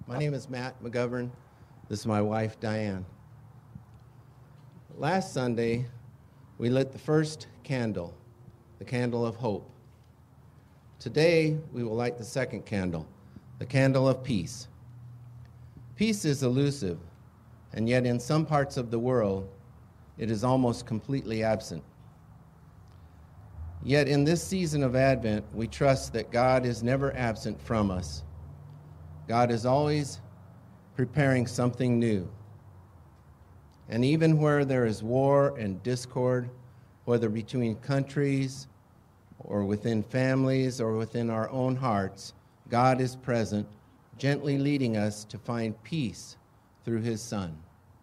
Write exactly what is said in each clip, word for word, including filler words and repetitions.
My name is Matt McGovern. This is my wife, Diane. Last Sunday, we lit the first candle, the candle of hope. Today, we will light the second candle, the candle of peace. Peace is elusive, and yet in some parts of the world, it is almost completely absent. Yet in this season of Advent, we trust that God is never absent from us. God is always preparing something new. And even where there is war and discord, whether between countries or within families or within our own hearts, God is present, gently leading us to find peace through his Son.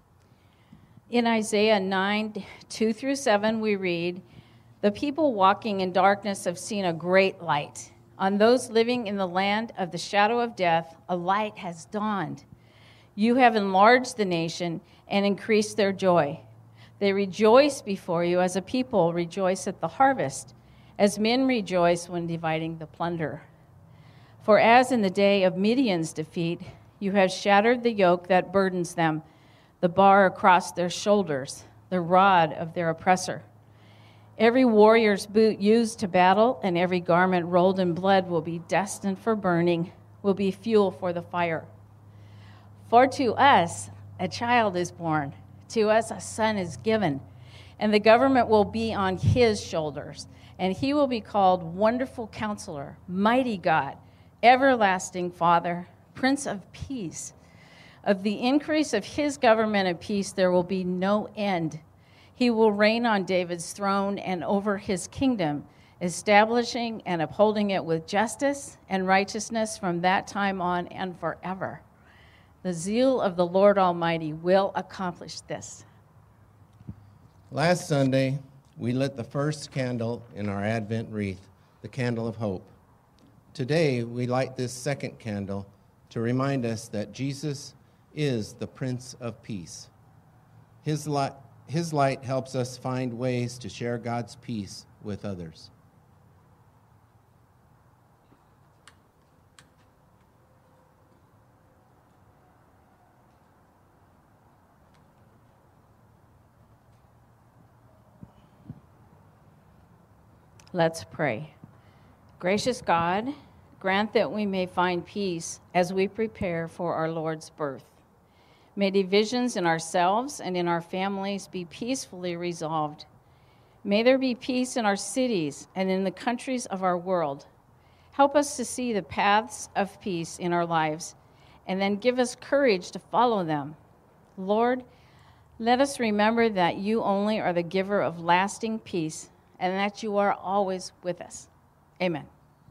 In Isaiah nine, two through seven, we read, "The people walking in darkness have seen a great light. On those living in the land of the shadow of death, a light has dawned. You have enlarged the nation and increased their joy. They rejoice before you as a people rejoice at the harvest, as men rejoice when dividing the plunder. For as in the day of Midian's defeat, you have shattered the yoke that burdens them, the bar across their shoulders, the rod of their oppressor. Every warrior's boot used to battle and every garment rolled in blood will be destined for burning, will be fuel for the fire. For to us a child is born, to us a son is given, and the government will be on his shoulders, and he will be called Wonderful Counselor, Mighty God, Everlasting Father, Prince of Peace. Of the increase of his government and peace there will be no end. He will reign on David's throne and over his kingdom, establishing and upholding it with justice and righteousness from that time on and forever. The zeal of the Lord Almighty will accomplish this." Last Sunday, we lit the first candle in our Advent wreath, the candle of hope. Today, we light this second candle to remind us that Jesus is the Prince of Peace. His light His light helps us find ways to share God's peace with others. Let's pray. Gracious God, grant that we may find peace as we prepare for our Lord's birth. May divisions in ourselves and in our families be peacefully resolved. May there be peace in our cities and in the countries of our world. Help us to see the paths of peace in our lives, and then give us courage to follow them. Lord, let us remember that you only are the giver of lasting peace, and that you are always with us. Amen.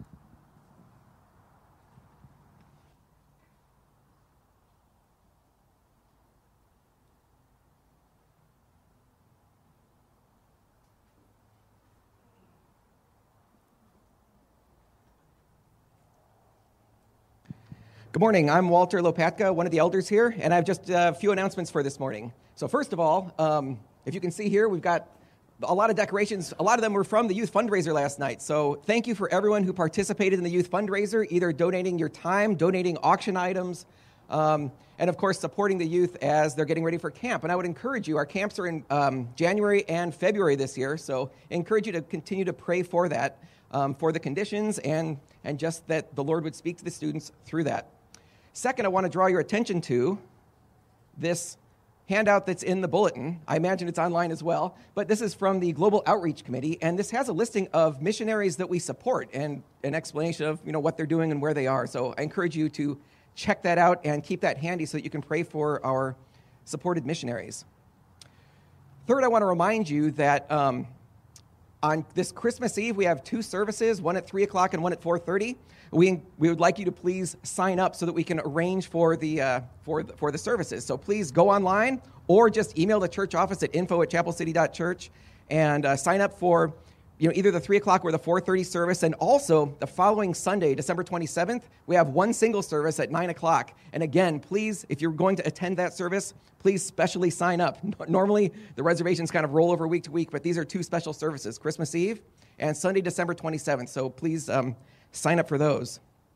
Good morning. I'm Walter Lopatka, one of the elders here, and I have just a few announcements for this morning. So first of all, um, if you can see here, we've got a lot of decorations. A lot of them were from the youth fundraiser last night. So thank you for everyone who participated in the youth fundraiser, either donating your time, donating auction items, um, and of course supporting the youth as they're getting ready for camp. And I would encourage you, our camps are in um, January and February this year, so I encourage you to continue to pray for that, um, for the conditions, and, and just that the Lord would speak to the students through that. Second, I want to draw your attention to this handout that's in the bulletin. I imagine it's online as well, but this is from the Global Outreach Committee, and this has a listing of missionaries that we support and an explanation of, you know, what they're doing and where they are. So I encourage you to check that out and keep that handy so that you can pray for our supported missionaries. Third, I want to remind you that um, on this Christmas Eve, we have two services, one at three o'clock and one at four thirty. We we would like you to please sign up so that we can arrange for the uh, for the, for the services. So please go online or just email the church office at info at chapel city dot church and uh, sign up for, you know, either the three o'clock or the four thirty service. And also the following Sunday, December twenty-seventh, we have one single service at nine o'clock. And again, please, if you're going to attend that service, please specially sign up. Normally, the reservations kind of roll over week to week, but these are two special services, Christmas Eve and Sunday, December twenty-seventh. So please um, sign up for those.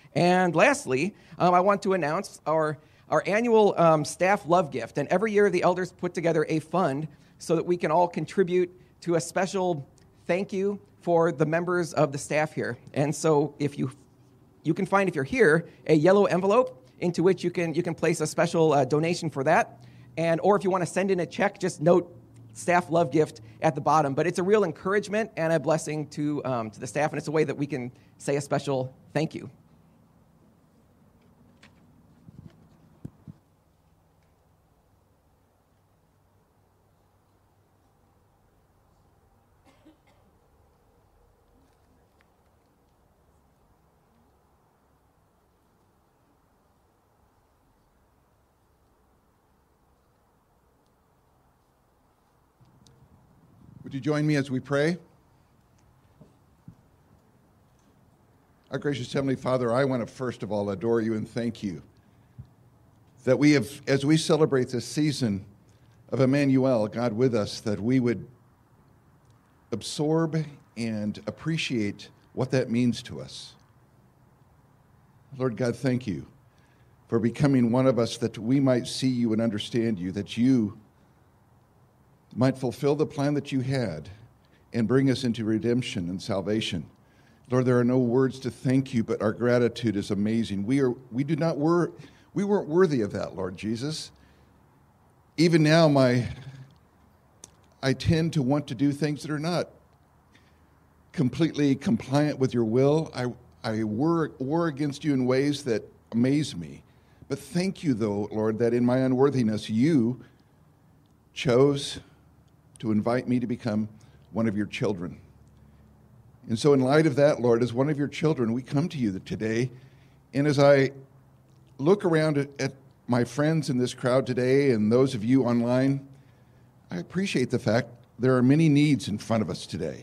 And lastly, um, I want to announce our, our annual um, staff love gift. And every year the elders put together a fund so that we can all contribute to a special thank you for the members of the staff here. And so if you you can find, if you're here, a yellow envelope into which you can you can place a special uh, donation for that. And or if you want to send in a check, just note staff love gift at the bottom. But it's a real encouragement and a blessing to um, to the staff, and it's a way that we can say a special thank you. Would you join me as we pray? Our gracious Heavenly Father, I want to first of all adore you and thank you that we have, as we celebrate this season of Emmanuel, God with us, that we would absorb and appreciate what that means to us. Lord God, thank you for becoming one of us that we might see you and understand you, that you might fulfill the plan that you had and bring us into redemption and salvation. Lord, there are no words to thank you, but our gratitude is amazing. We are we do not wor- we weren't worthy of that, Lord Jesus. Even now, my I tend to want to do things that are not completely compliant with your will. I I war, war against you in ways that amaze me. But thank you, though, Lord, that in my unworthiness, you chose to invite me to become one of your children. And so in light of that, Lord, as one of your children, we come to you today. And as I look around at, at my friends in this crowd today and those of you online, I appreciate the fact there are many needs in front of us today.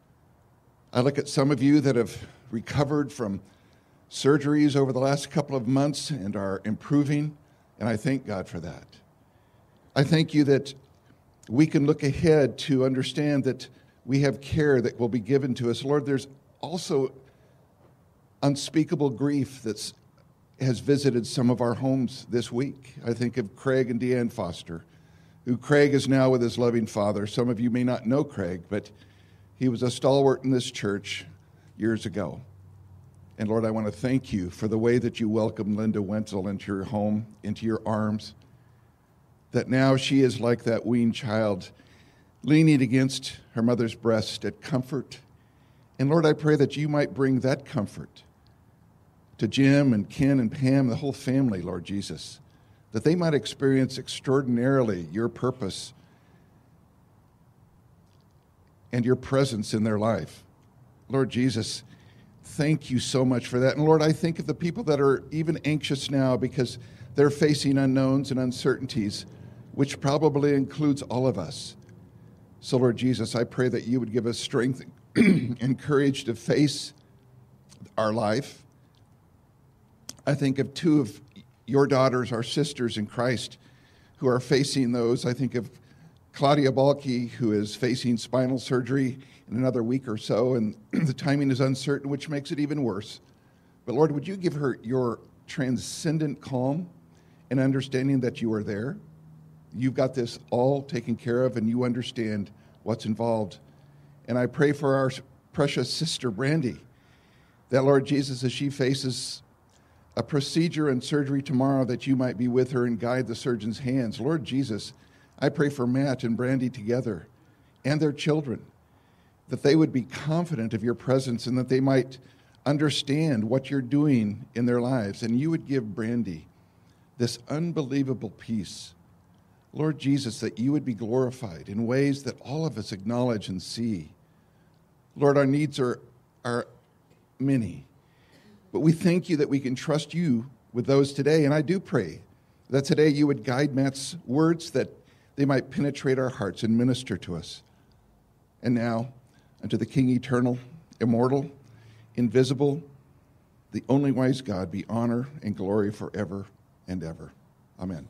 I look at some of you that have recovered from surgeries over the last couple of months and are improving, and I thank God for that. I thank you that we can look ahead to understand that we have care that will be given to us. Lord, there's also unspeakable grief that has visited some of our homes this week. I think of Craig and Deanne Foster, who Craig is now with his loving father. Some of you may not know Craig, but he was a stalwart in this church years ago. And Lord, I want to thank you for the way that you welcomed Linda Wenzel into your home, into your arms, that now she is like that weaned child, leaning against her mother's breast at comfort. And Lord, I pray that you might bring that comfort to Jim and Ken and Pam, the whole family, Lord Jesus, that they might experience extraordinarily your purpose and your presence in their life. Lord Jesus, thank you so much for that. And Lord, I think of the people that are even anxious now because they're facing unknowns and uncertainties, which probably includes all of us. So, Lord Jesus, I pray that you would give us strength and courage to face our life. I think of two of your daughters, our sisters in Christ, who are facing those. I think of Claudia Balke, who is facing spinal surgery in another week or so, and the timing is uncertain, which makes it even worse. But Lord, would you give her your transcendent calm and understanding that you are there? You've got this all taken care of, and you understand what's involved. And I pray for our precious sister, Brandy, that, Lord Jesus, as she faces a procedure and surgery tomorrow, that you might be with her and guide the surgeon's hands. Lord Jesus, I pray for Matt and Brandy together and their children, that they would be confident of your presence and that they might understand what you're doing in their lives. And you would give Brandy this unbelievable peace. Lord Jesus, that you would be glorified in ways that all of us acknowledge and see. Lord, our needs are, are many, but we thank you that we can trust you with those today. And I do pray that today you would guide Matt's words, that they might penetrate our hearts and minister to us. And now, unto the King eternal, immortal, invisible, the only wise God, be honor and glory forever and ever. Amen.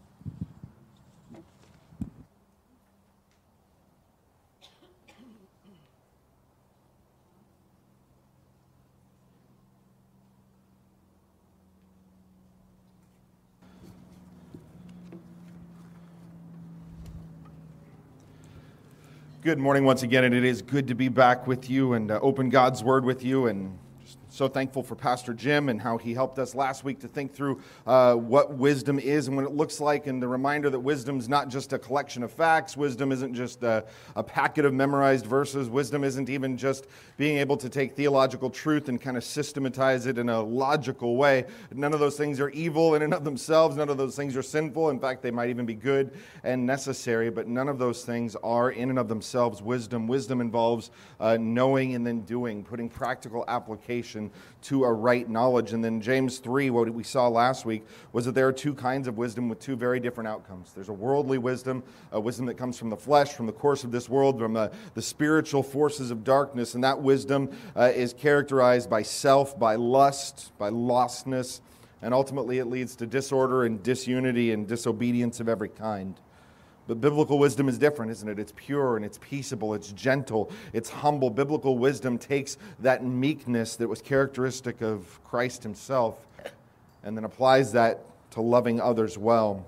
Good morning once again, and it is good to be back with you and uh, open God's Word with you, and just so thankful for Pastor Jim and how he helped us last week to think through uh, what wisdom is and what it looks like, and the reminder that wisdom is not just a collection of facts. Wisdom isn't just a, a packet of memorized verses. Wisdom isn't even just being able to take theological truth and kind of systematize it in a logical way. None of those things are evil in and of themselves. None of those things are sinful. In fact, they might even be good and necessary, but none of those things are in and of themselves wisdom. Wisdom involves uh, knowing and then doing, putting practical application to a right knowledge. And then James three, what we saw last week, was that there are two kinds of wisdom with two very different outcomes. There's a worldly wisdom, a wisdom that comes from the flesh, from the course of this world, from uh, the spiritual forces of darkness, and that wisdom uh, is characterized by self, by lust, by lostness, and ultimately it leads to disorder and disunity and disobedience of every kind. But biblical wisdom is different, isn't it? It's pure and it's peaceable, it's gentle, it's humble. Biblical wisdom takes that meekness that was characteristic of Christ himself and then applies that to loving others well.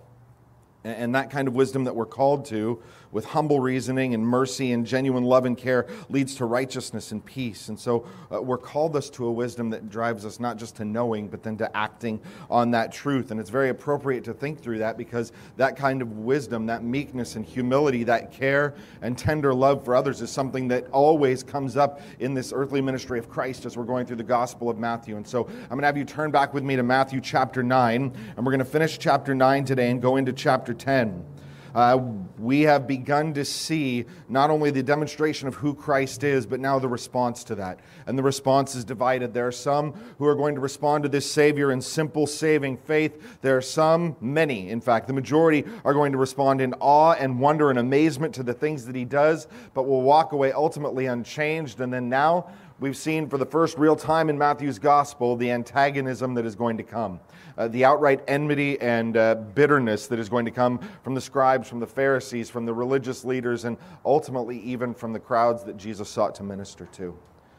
And that kind of wisdom that we're called to, with humble reasoning and mercy and genuine love and care, leads to righteousness and peace. And so uh, we're called us to a wisdom that drives us not just to knowing, but then to acting on that truth. And it's very appropriate to think through that, because that kind of wisdom, that meekness and humility, that care and tender love for others is something that always comes up in this earthly ministry of Christ as we're going through the Gospel of Matthew. And so I'm going to have you turn back with me to Matthew chapter nine, and we're going to finish chapter nine today and go into chapter ten. Uh, we have begun to see not only the demonstration of who Christ is, but now the response to that. And the response is divided. There are some who are going to respond to this Savior in simple saving faith. There are some, many, in fact, the majority are going to respond in awe and wonder and amazement to the things that he does, but will walk away ultimately unchanged. And then now we've seen for the first real time in Matthew's gospel the antagonism that is going to come. Uh, the outright enmity and uh, bitterness that is going to come from the scribes, from the Pharisees, from the religious leaders, and ultimately even from the crowds that Jesus sought to minister to.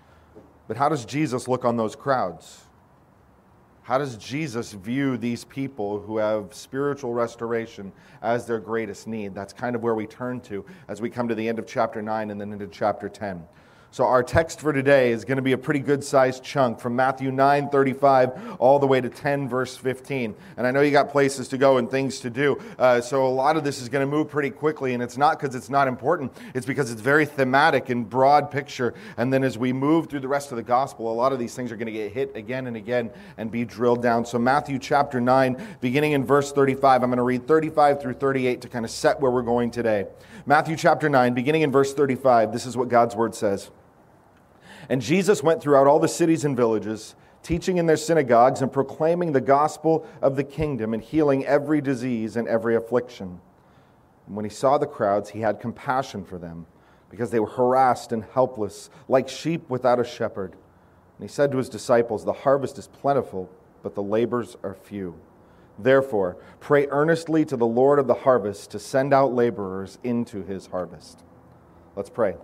But how does Jesus look on those crowds? How does Jesus view these people who have spiritual restoration as their greatest need? That's kind of where we turn to as we come to the end of chapter nine and then into chapter ten. So our text for today is going to be a pretty good-sized chunk from Matthew nine thirty-five all the way to ten verse fifteen. And I know you got places to go and things to do, uh, so a lot of this is going to move pretty quickly, and it's not because it's not important. It's because it's very thematic and broad picture. And then as we move through the rest of the gospel, a lot of these things are going to get hit again and again and be drilled down. So Matthew chapter nine, beginning in verse thirty-five, I'm going to read thirty-five through thirty-eight to kind of set where we're going today. Matthew chapter nine, beginning in verse thirty-five, this is what God's word says. And Jesus went throughout all the cities and villages, teaching in their synagogues and proclaiming the gospel of the kingdom and healing every disease and every affliction. And when he saw the crowds, he had compassion for them, because they were harassed and helpless, like sheep without a shepherd. And he said to his disciples, "The harvest is plentiful, but the laborers are few. Therefore, pray earnestly to the Lord of the harvest to send out laborers into his harvest." Let's pray.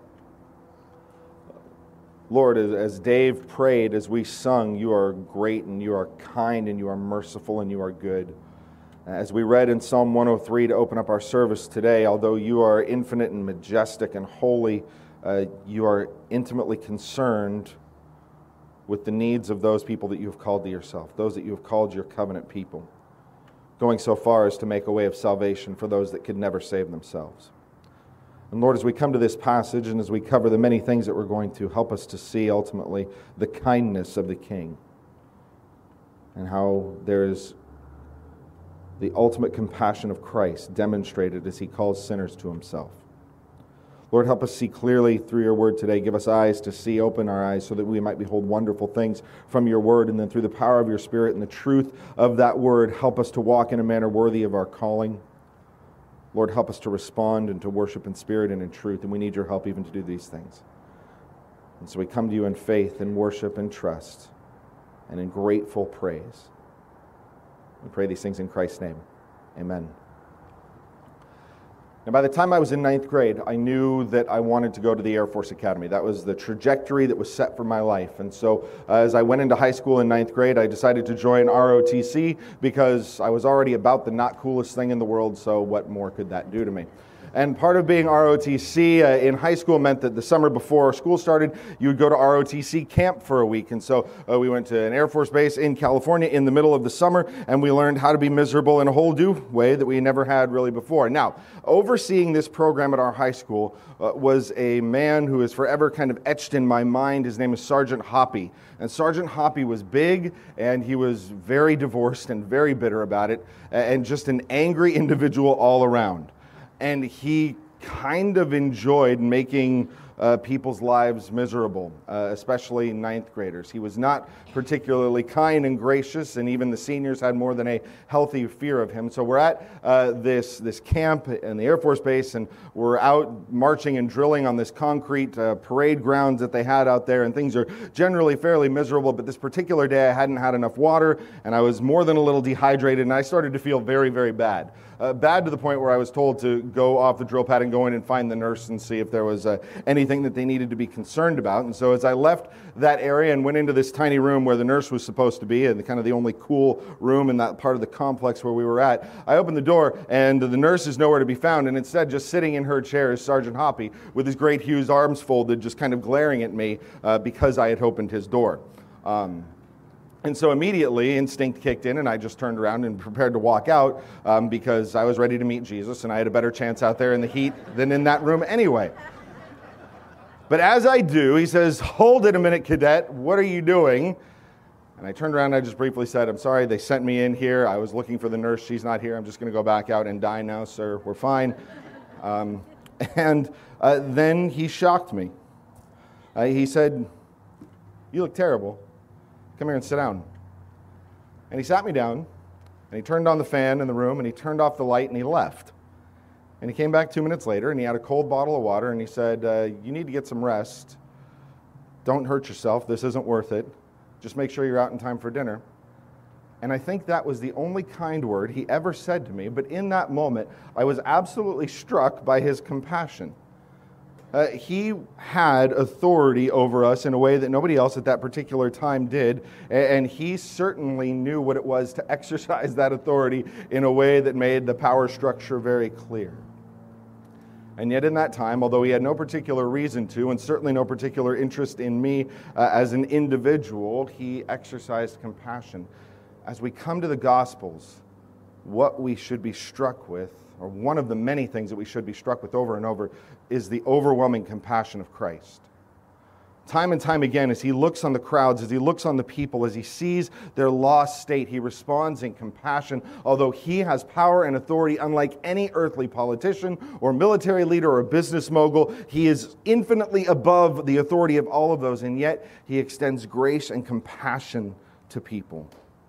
Lord, as Dave prayed, as we sung, you are great and you are kind and you are merciful and you are good. As we read in Psalm one oh three to open up our service today, although you are infinite and majestic and holy, uh, you are intimately concerned with the needs of those people that you have called to yourself, those that you have called your covenant people, going so far as to make a way of salvation for those that could never save themselves. And Lord, as we come to this passage and as we cover the many things that we're going to, help us to see ultimately the kindness of the King and how there is the ultimate compassion of Christ demonstrated as he calls sinners to himself. Lord, help us see clearly through your word today. Give us eyes to see, open our eyes so that we might behold wonderful things from your word, and then through the power of your Spirit and the truth of that word, help us to walk in a manner worthy of our calling. Lord, help us to respond and to worship in spirit and in truth, and we need your help even to do these things. And so we come to you in faith and worship and trust and in grateful praise. We pray these things in Christ's name. Amen. Now, by the time I was in ninth grade, I knew that I wanted to go to the Air Force Academy. That was the trajectory that was set for my life. And so uh, as I went into high school in ninth grade, I decided to join R O T C because I was already about the not coolest thing in the world, so what more could that do to me? And part of being R O T C uh, in high school meant that the summer before school started, you would go to R O T C camp for a week. And so uh, we went to an Air Force base in California in the middle of the summer, and we learned how to be miserable in a whole new way that we never had really before. Now, overseeing this program at our high school uh, was a man who is forever kind of etched in my mind. His name is Sergeant Hoppy. And Sergeant Hoppy was big, and he was very divorced and very bitter about it, and just an angry individual all around. And he kind of enjoyed making uh, people's lives miserable, uh, especially ninth graders. He was not particularly kind and gracious, and even the seniors had more than a healthy fear of him. So we're at uh, this, this camp in the Air Force Base, and we're out marching and drilling on this concrete uh, parade grounds that they had out there, and things are generally fairly miserable. But this particular day I hadn't had enough water, and I was more than a little dehydrated, and I started to feel very, very bad. Uh, bad to the point where I was told to go off the drill pad and go in and find the nurse and see if there was uh, anything that they needed to be concerned about. And so as I left that area and went into this tiny room where the nurse was supposed to be, and kind of the only cool room in that part of the complex where we were at, I opened the door, and the nurse is nowhere to be found, and instead just sitting in her chair is Sergeant Hoppy with his great huge arms folded, just kind of glaring at me uh, because I had opened his door. Um, And so immediately instinct kicked in, and I just turned around and prepared to walk out um, because I was ready to meet Jesus, and I had a better chance out there in the heat than in that room anyway. But as I do, he says, "Hold it a minute, cadet. What are you doing?" And I turned around and I just briefly said, "I'm sorry, they sent me in here. I was looking for the nurse. She's not here. I'm just going to go back out and die now, sir. We're fine." Um, and uh, then he shocked me. Uh, he said, "You look terrible. Come here and sit down." And he sat me down, and he turned on the fan in the room, and he turned off the light, and he left. And he came back two minutes later, and he had a cold bottle of water, and he said, uh, "You need to get some rest. Don't hurt yourself. This isn't worth it. Just make sure you're out in time for dinner." And I think that was the only kind word he ever said to me, but in that moment, I was absolutely struck by his compassion. Uh, he had authority over us in a way that nobody else at that particular time did, and he certainly knew what it was to exercise that authority in a way that made the power structure very clear. And yet in that time, although he had no particular reason to, and certainly no particular interest in me uh, as an individual, he exercised compassion. As we come to the Gospels, what we should be struck with, or one of the many things that we should be struck with over and over, is the overwhelming compassion of Christ. Time and time again, as he looks on the crowds, as he looks on the people, as he sees their lost state, he responds in compassion. Although he has power and authority unlike any earthly politician or military leader or business mogul, he is infinitely above the authority of all of those, and yet he extends grace and compassion to people.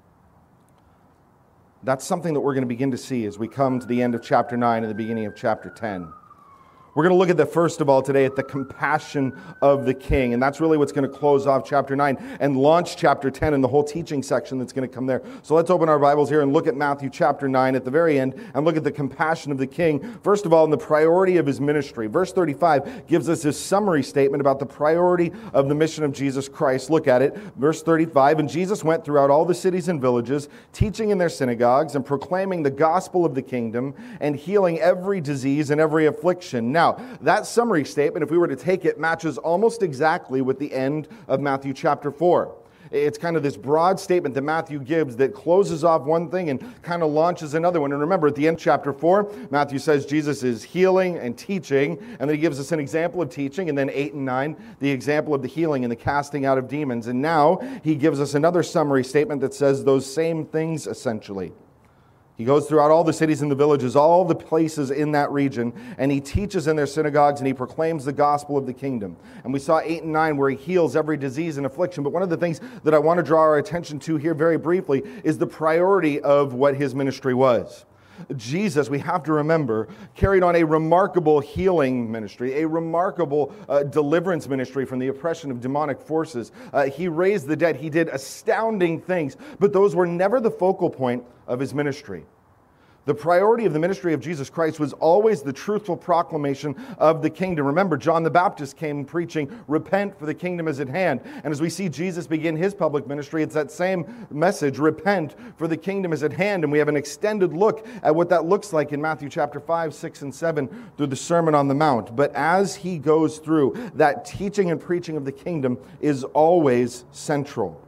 That's something that we're going to begin to see as we come to the end of chapter nine and the beginning of chapter ten. We're going to look at the first of all today at the compassion of the king. And that's really what's going to close off chapter nine and launch chapter ten and the whole teaching section that's going to come there. So let's open our Bibles here and look at Matthew chapter nine at the very end and look at the compassion of the king. First of all, in the priority of his ministry. Verse thirty-five gives us this summary statement about the priority of the mission of Jesus Christ. Look at it. Verse thirty-five, "And Jesus went throughout all the cities and villages, teaching in their synagogues and proclaiming the gospel of the kingdom and healing every disease and every affliction." Now, Now, that summary statement, if we were to take it, matches almost exactly with the end of Matthew chapter four. It's kind of this broad statement that Matthew gives that closes off one thing and kind of launches another one. And remember, at the end of chapter four, Matthew says Jesus is healing and teaching, and then he gives us an example of teaching, and then eight and nine, the example of the healing and the casting out of demons. And now he gives us another summary statement that says those same things essentially. He goes throughout all the cities and the villages, all the places in that region, and he teaches in their synagogues, and he proclaims the gospel of the kingdom. And we saw eight and nine where he heals every disease and affliction. But one of the things that I want to draw our attention to here very briefly is the priority of what his ministry was. Jesus, we have to remember, carried on a remarkable healing ministry, a remarkable uh, deliverance ministry from the oppression of demonic forces. Uh, he raised the dead. He did astounding things, but those were never the focal point of his ministry. The priority of the ministry of Jesus Christ was always the truthful proclamation of the kingdom. Remember, John the Baptist came preaching, repent for the kingdom is at hand. And as we see Jesus begin his public ministry, it's that same message, repent for the kingdom is at hand. And we have an extended look at what that looks like in Matthew chapter five, six, and seven through the Sermon on the Mount. But as he goes through, that teaching and preaching of the kingdom is always central.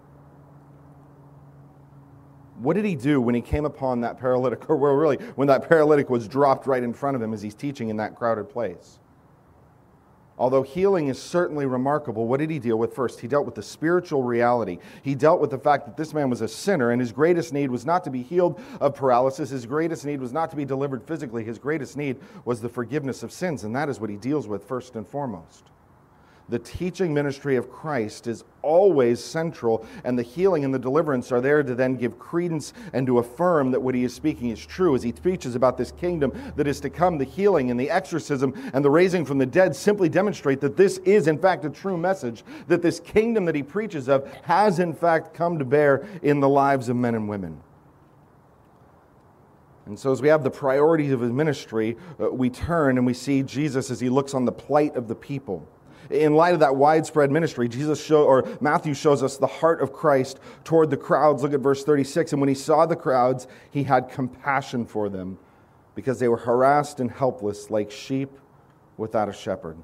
What did he do when he came upon that paralytic, or well, really, when that paralytic was dropped right in front of him as he's teaching in that crowded place? Although healing is certainly remarkable, what did he deal with first? He dealt with the spiritual reality. He dealt with the fact that this man was a sinner, and his greatest need was not to be healed of paralysis. His greatest need was not to be delivered physically. His greatest need was the forgiveness of sins, and that is what he deals with first and foremost. The teaching ministry of Christ is always central, and the healing and the deliverance are there to then give credence and to affirm that what he is speaking is true. As he preaches about this kingdom that is to come, the healing and the exorcism and the raising from the dead simply demonstrate that this is in fact a true message, that this kingdom that he preaches of has in fact come to bear in the lives of men and women. And so as we have the priorities of his ministry, uh, we turn and we see Jesus as he looks on the plight of the people. In light of that widespread ministry, Jesus show, or Matthew shows us the heart of Christ toward the crowds. Look at verse thirty-six. And when he saw the crowds, he had compassion for them because they were harassed and helpless like sheep without a shepherd.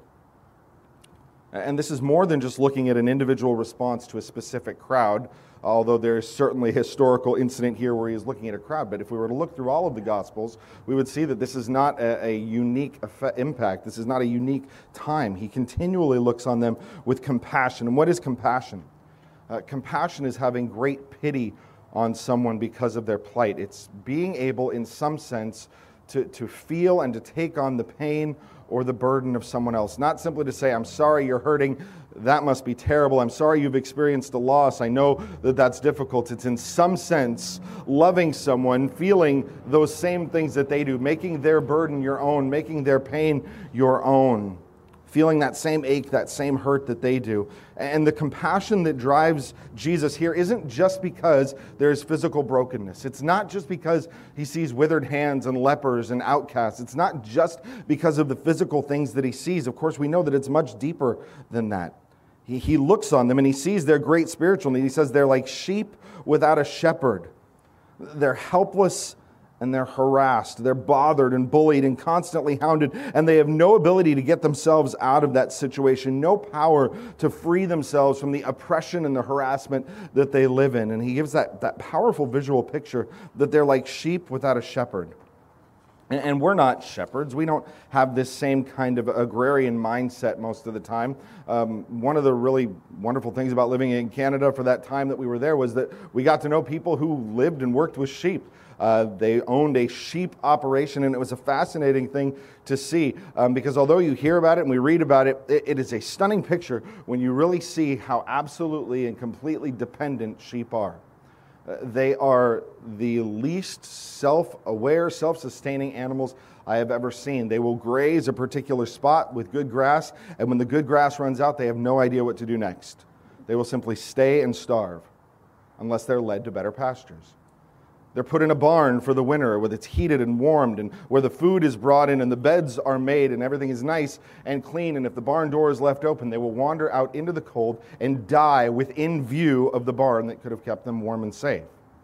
And this is more than just looking at an individual response to a specific crowd, although there is certainly a historical incident here where he is looking at a crowd. But if we were to look through all of the Gospels, we would see that this is not a, a unique effect, impact. This is not a unique time. He continually looks on them with compassion. And what is compassion? Uh, compassion is having great pity on someone because of their plight. It's being able, in some sense, to, to feel and to take on the pain or the burden of someone else. Not simply to say, I'm sorry you're hurting, that must be terrible. I'm sorry you've experienced a loss. I know that that's difficult. It's in some sense loving someone, feeling those same things that they do, making their burden your own, making their pain your own, feeling that same ache, that same hurt that they do. And the compassion that drives Jesus here isn't just because there's physical brokenness. It's not just because he sees withered hands and lepers and outcasts. It's not just because of the physical things that he sees. Of course, we know that it's much deeper than that. He, he looks on them and he sees their great spiritual need. He says they're like sheep without a shepherd. They're helpless and they're harassed, they're bothered and bullied and constantly hounded, and they have no ability to get themselves out of that situation, no power to free themselves from the oppression and the harassment that they live in. And he gives that, that powerful visual picture that they're like sheep without a shepherd. And, and we're not shepherds. We don't have this same kind of agrarian mindset most of the time. Um, one of the really wonderful things about living in Canada for that time that we were there was that we got to know people who lived and worked with sheep. Uh, they owned a sheep operation, and it was a fascinating thing to see um, because although you hear about it and we read about it, it, it is a stunning picture when you really see how absolutely and completely dependent sheep are. Uh, they are the least self-aware, self-sustaining animals I have ever seen. They will graze a particular spot with good grass, and when the good grass runs out, they have no idea what to do next. They will simply stay and starve unless they're led to better pastures. They're put in a barn for the winter where it's heated and warmed and where the food is brought in and the beds are made and everything is nice and clean. And if the barn door is left open, they will wander out into the cold and die within view of the barn that could have kept them warm and safe.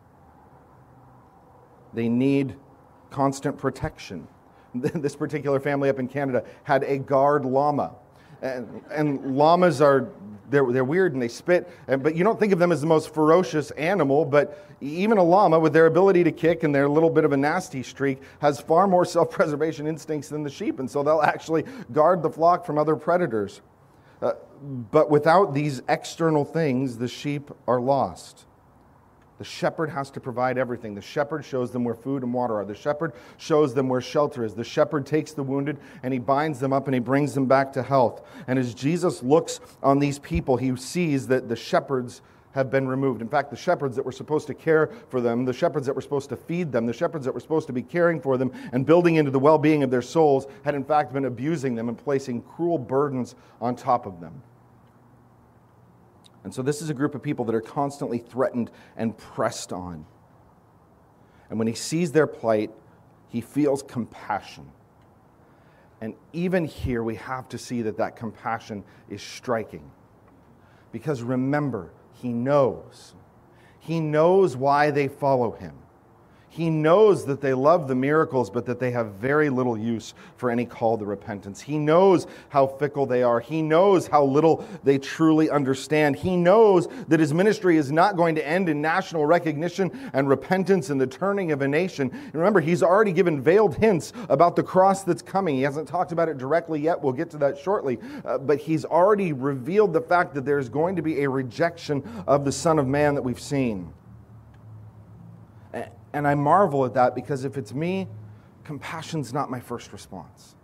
They need constant protection. This particular family up in Canada had a guard llama. And, and llamas are, they're, they're weird and they spit, and, but you don't think of them as the most ferocious animal, but even a llama with their ability to kick and their little bit of a nasty streak has far more self-preservation instincts than the sheep, and so they'll actually guard the flock from other predators. Uh, but without these external things, the sheep are lost. The shepherd has to provide everything. The shepherd shows them where food and water are. The shepherd shows them where shelter is. The shepherd takes the wounded and he binds them up and he brings them back to health. And as Jesus looks on these people, he sees that the shepherds have been removed. In fact, the shepherds that were supposed to care for them, the shepherds that were supposed to feed them, the shepherds that were supposed to be caring for them and building into the well-being of their souls had in fact been abusing them and placing cruel burdens on top of them. And so this is a group of people that are constantly threatened and pressed on. And when he sees their plight, He feels compassion. And even here, we have to see that that compassion is striking. Because remember, he knows. He knows why they follow him. He knows that they love the miracles, but that they have very little use for any call to repentance. He knows how fickle they are. He knows how little they truly understand. He knows that his ministry is not going to end in national recognition and repentance and the turning of a nation. And remember, he's already given veiled hints about the cross that's coming. He hasn't talked about it directly yet. We'll get to that shortly. Uh, but he's already revealed the fact that there's going to be a rejection of the Son of Man that we've seen. And I marvel at that because if it's me, compassion's not my first response.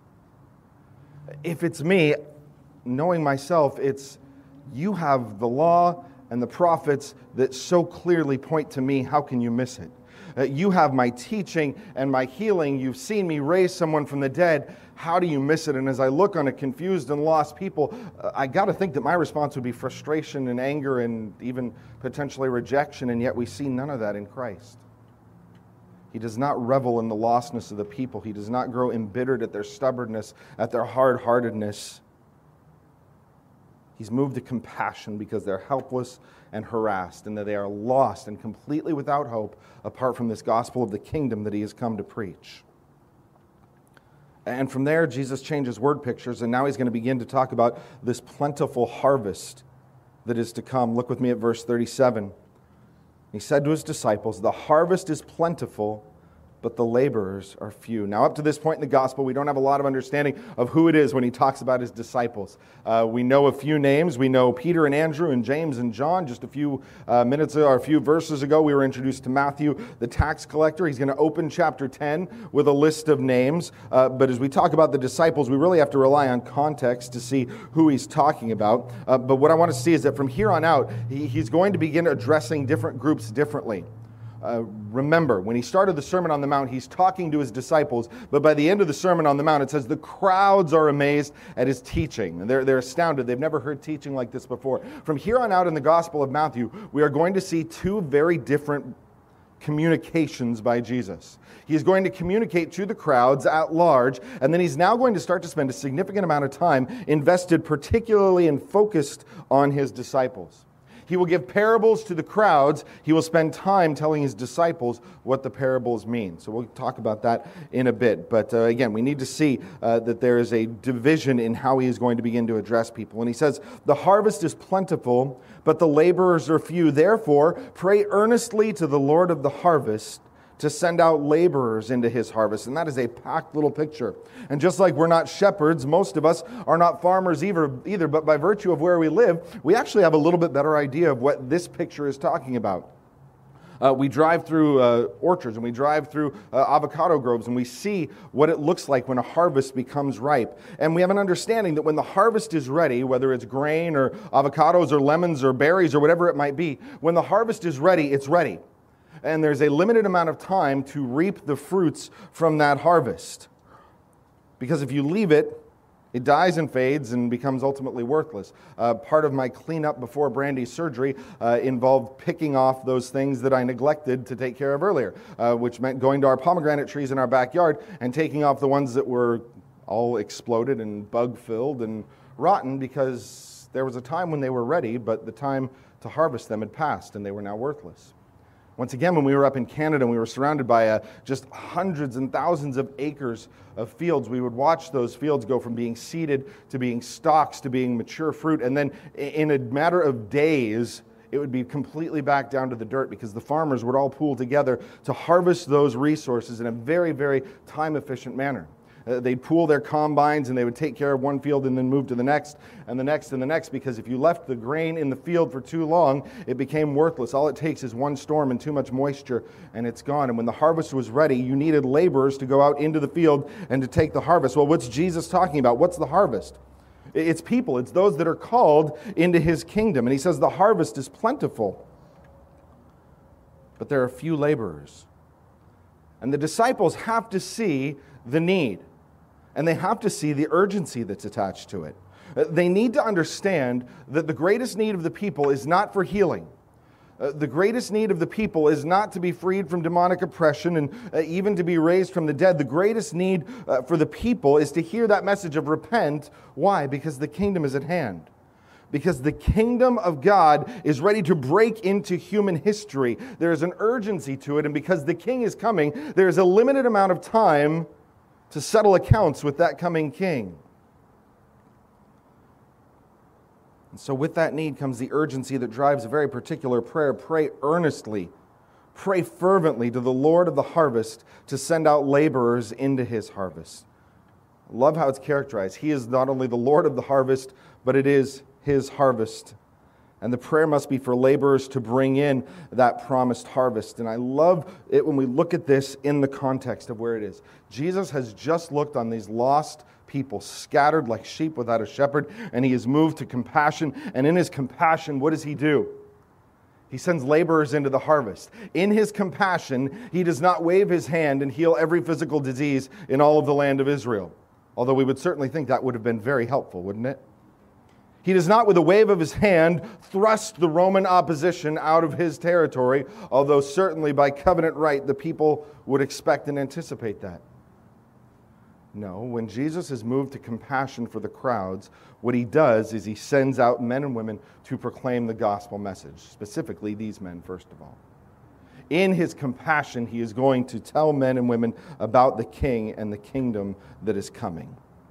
If it's me, knowing myself, it's you have the law and the prophets that so clearly point to me. How can you miss it? Uh, you have my teaching and my healing. You've seen me raise someone from the dead. How do you miss it? And as I look on a confused and lost people, uh, I got to think that my response would be frustration and anger and even potentially rejection, and yet we see none of that in Christ. He does not revel in the lostness of the people. He does not grow embittered at their stubbornness, at their hard-heartedness. He's moved to compassion because they're helpless and harassed and that they are lost and completely without hope apart from this gospel of the kingdom that he has come to preach. And from there, Jesus changes word pictures, and now he's going to begin to talk about this plentiful harvest that is to come. Look with me at verse thirty-seven. He said to his disciples, "The harvest is plentiful, but the laborers are few." Now, up to this point in the gospel, we don't have a lot of understanding of who it is when he talks about his disciples. Uh, we know a few names. We know Peter and Andrew and James and John. Just a few uh, minutes ago, or a few verses ago, we were introduced to Matthew, the tax collector. He's going to open chapter ten with a list of names. Uh, but as we talk about the disciples, we really have to rely on context to see who he's talking about. Uh, but what I want to see is that from here on out, he, he's going to begin addressing different groups differently. Uh, remember, when he started the Sermon on the Mount, he's talking to his disciples, but by the end of the Sermon on the Mount, it says the crowds are amazed at his teaching. And they're, they're astounded. They've never heard teaching like this before. From here on out in the Gospel of Matthew, we are going to see two very different communications by Jesus. He's going to communicate to the crowds at large, and then he's now going to start to spend a significant amount of time invested particularly and focused on his disciples. He will give parables to the crowds. He will spend time telling his disciples what the parables mean. So we'll talk about that in a bit. But uh, again, we need to see uh, that there is a division in how he is going to begin to address people. And he says, "The harvest is plentiful, but the laborers are few. Therefore, pray earnestly to the Lord of the harvest to send out laborers into his harvest." And that is a packed little picture. And just like we're not shepherds, most of us are not farmers either, either, but by virtue of where we live, we actually have a little bit better idea of what this picture is talking about. Uh, we drive through uh, orchards and we drive through uh, avocado groves and we see what it looks like when a harvest becomes ripe. And we have an understanding that when the harvest is ready, whether it's grain or avocados or lemons or berries or whatever it might be, when the harvest is ready, it's ready. And there's a limited amount of time to reap the fruits from that harvest. Because if you leave it, it dies and fades and becomes ultimately worthless. Uh, part of my cleanup before Brandy's surgery uh, involved picking off those things that I neglected to take care of earlier, uh, which meant going to our pomegranate trees in our backyard and taking off the ones that were all exploded and bug-filled and rotten because there was a time when they were ready, but the time to harvest them had passed and they were now worthless. Once again, when we were up in Canada and we were surrounded by uh, just hundreds and thousands of acres of fields, we would watch those fields go from being seeded to being stalks to being mature fruit. And then in a matter of days, it would be completely back down to the dirt because the farmers would all pool together to harvest those resources in a very, very time-efficient manner. Uh, they'd pool their combines and they would take care of one field and then move to the next and the next and the next, because if you left the grain in the field for too long, it became worthless. All it takes is one storm and too much moisture and it's gone. And when the harvest was ready, you needed laborers to go out into the field and to take the harvest. Well, what's Jesus talking about? What's the harvest? It's people. It's those that are called into his kingdom. And he says the harvest is plentiful, but there are few laborers. And the disciples have to see the need. And they have to see the urgency that's attached to it. They need to understand that the greatest need of the people is not for healing. Uh, the greatest need of the people is not to be freed from demonic oppression and uh, even to be raised from the dead. The greatest need uh, for the people is to hear that message of repent. Why? Because the kingdom is at hand. Because the kingdom of God is ready to break into human history. There is an urgency to it, and because the king is coming, there is a limited amount of time to settle accounts with that coming king. And so with that need comes the urgency that drives a very particular prayer. Pray earnestly, pray fervently to the Lord of the harvest to send out laborers into his harvest. I love how it's characterized. He is not only the Lord of the harvest, but it is his harvest. And the prayer must be for laborers to bring in that promised harvest. And I love it when we look at this in the context of where it is. Jesus has just looked on these lost people scattered like sheep without a shepherd, and he is moved to compassion. And in his compassion, what does he do? He sends laborers into the harvest. In his compassion, he does not wave his hand and heal every physical disease in all of the land of Israel. Although we would certainly think that would have been very helpful, wouldn't it? He does not, with a wave of his hand, thrust the Roman opposition out of his territory, although certainly by covenant right, the people would expect and anticipate that. No, when Jesus is moved to compassion for the crowds, what he does is he sends out men and women to proclaim the gospel message, specifically these men, first of all. In his compassion, he is going to tell men and women about the king and the kingdom that is coming.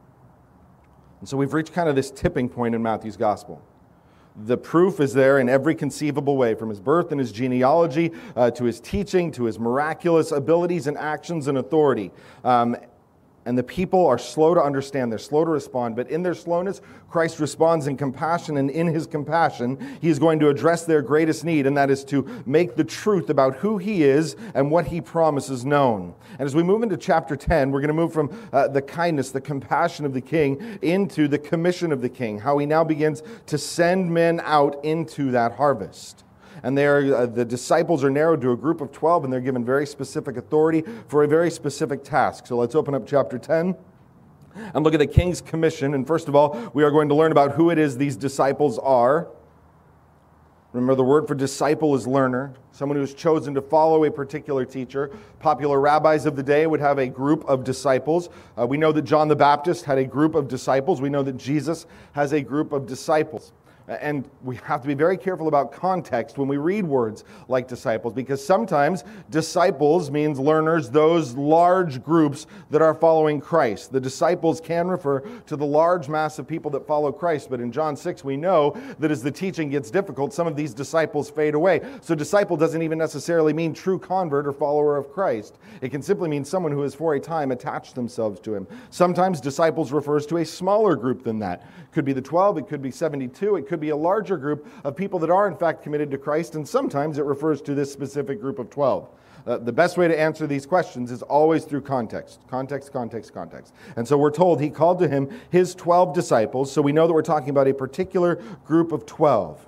And so we've reached kind of this tipping point in Matthew's gospel. The proof is there in every conceivable way, from his birth and his genealogy, uh, to his teaching, to his miraculous abilities and actions and authority. Um, And the people are slow to understand, they're slow to respond, but in their slowness, Christ responds in compassion, and in his compassion, he is going to address their greatest need, and that is to make the truth about who he is and what he promises known. And as we move into chapter ten, we're going to move from uh, the kindness, the compassion of the king, into the commission of the king, how he now begins to send men out into that harvest. And they are, uh, the disciples are narrowed to a group of twelve, and they're given very specific authority for a very specific task. So let's open up chapter ten and look at the king's commission. And first of all, we are going to learn about who it is these disciples are. Remember, the word for disciple is learner, someone who is chosen to follow a particular teacher. Popular rabbis of the day would have a group of disciples. Uh, we know that John the Baptist had a group of disciples. We know that Jesus has a group of disciples. And we have to be very careful about context when we read words like disciples, because sometimes disciples means learners, those large groups that are following Christ. The disciples can refer to the large mass of people that follow Christ, but in John six we know that as the teaching gets difficult, some of these disciples fade away. So disciple doesn't even necessarily mean true convert or follower of Christ. It can simply mean someone who has for a time attached themselves to him. Sometimes disciples refers to a smaller group than that. It could be the twelve, it could be seventy-two, it could be a larger group of people that are in fact committed to Christ, and sometimes it refers to this specific group of twelve. Uh, the best way to answer these questions is always through context. Context, context, context. And so we're told he called to him his twelve disciples, so we know that we're talking about a particular group of twelve.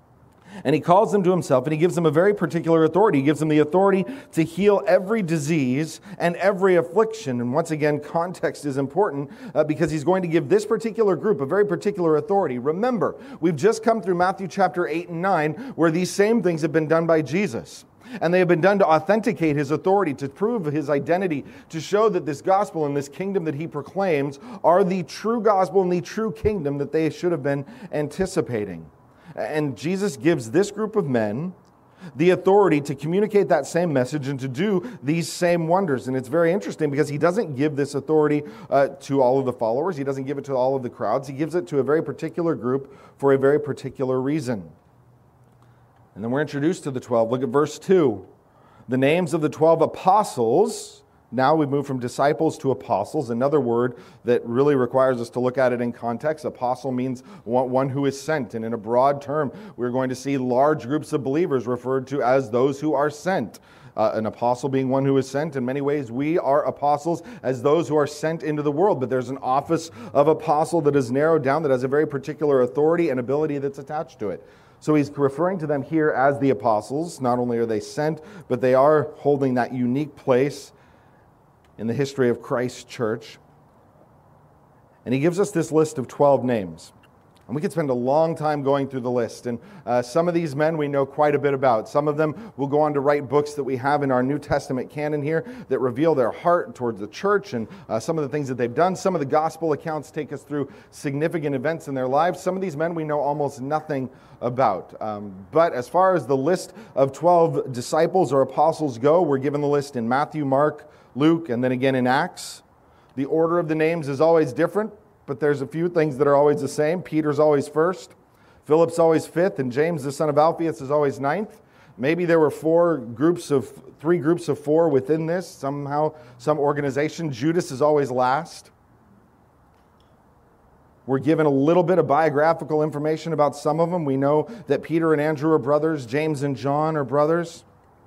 And he calls them to himself, and he gives them a very particular authority. He gives them the authority to heal every disease and every affliction. And once again, context is important uh, because he's going to give this particular group a very particular authority. Remember, we've just come through Matthew chapter eight and nine, where these same things have been done by Jesus. And they have been done to authenticate his authority, to prove his identity, to show that this gospel and this kingdom that he proclaims are the true gospel and the true kingdom that they should have been anticipating. And Jesus gives this group of men the authority to communicate that same message and to do these same wonders. And it's very interesting because he doesn't give this authority uh, to all of the followers. He doesn't give it to all of the crowds. He gives it to a very particular group for a very particular reason. And then we're introduced to the twelve. Look at verse two. The names of the twelve apostles. Now we've moved from disciples to apostles, another word that really requires us to look at it in context. Apostle means one who is sent, and in a broad term, we're going to see large groups of believers referred to as those who are sent. Uh, an apostle being one who is sent. In many ways, we are apostles as those who are sent into the world, but there's an office of apostle that is narrowed down, that has a very particular authority and ability that's attached to it. So he's referring to them here as the apostles. Not only are they sent, but they are holding that unique place in the history of Christ's church. And he gives us this list of twelve names. And we could spend a long time going through the list. And uh, some of these men we know quite a bit about. Some of them will go on to write books that we have in our New Testament canon here that reveal their heart towards the church and uh, some of the things that they've done. Some of the gospel accounts take us through significant events in their lives. Some of these men we know almost nothing about. Um, but as far as the list of twelve disciples or apostles go, we're given the list in Matthew, Mark, Luke, and then again in Acts. The order of the names is always different, but there's a few things that are always the same. Peter's always first, Philip's always fifth, and James, the son of Alphaeus, is always ninth. Maybe there were four groups of, three groups of four within this, somehow, some organization. Judas is always last. We're given a little bit of biographical information about some of them. We know that Peter and Andrew are brothers, James and John are brothers.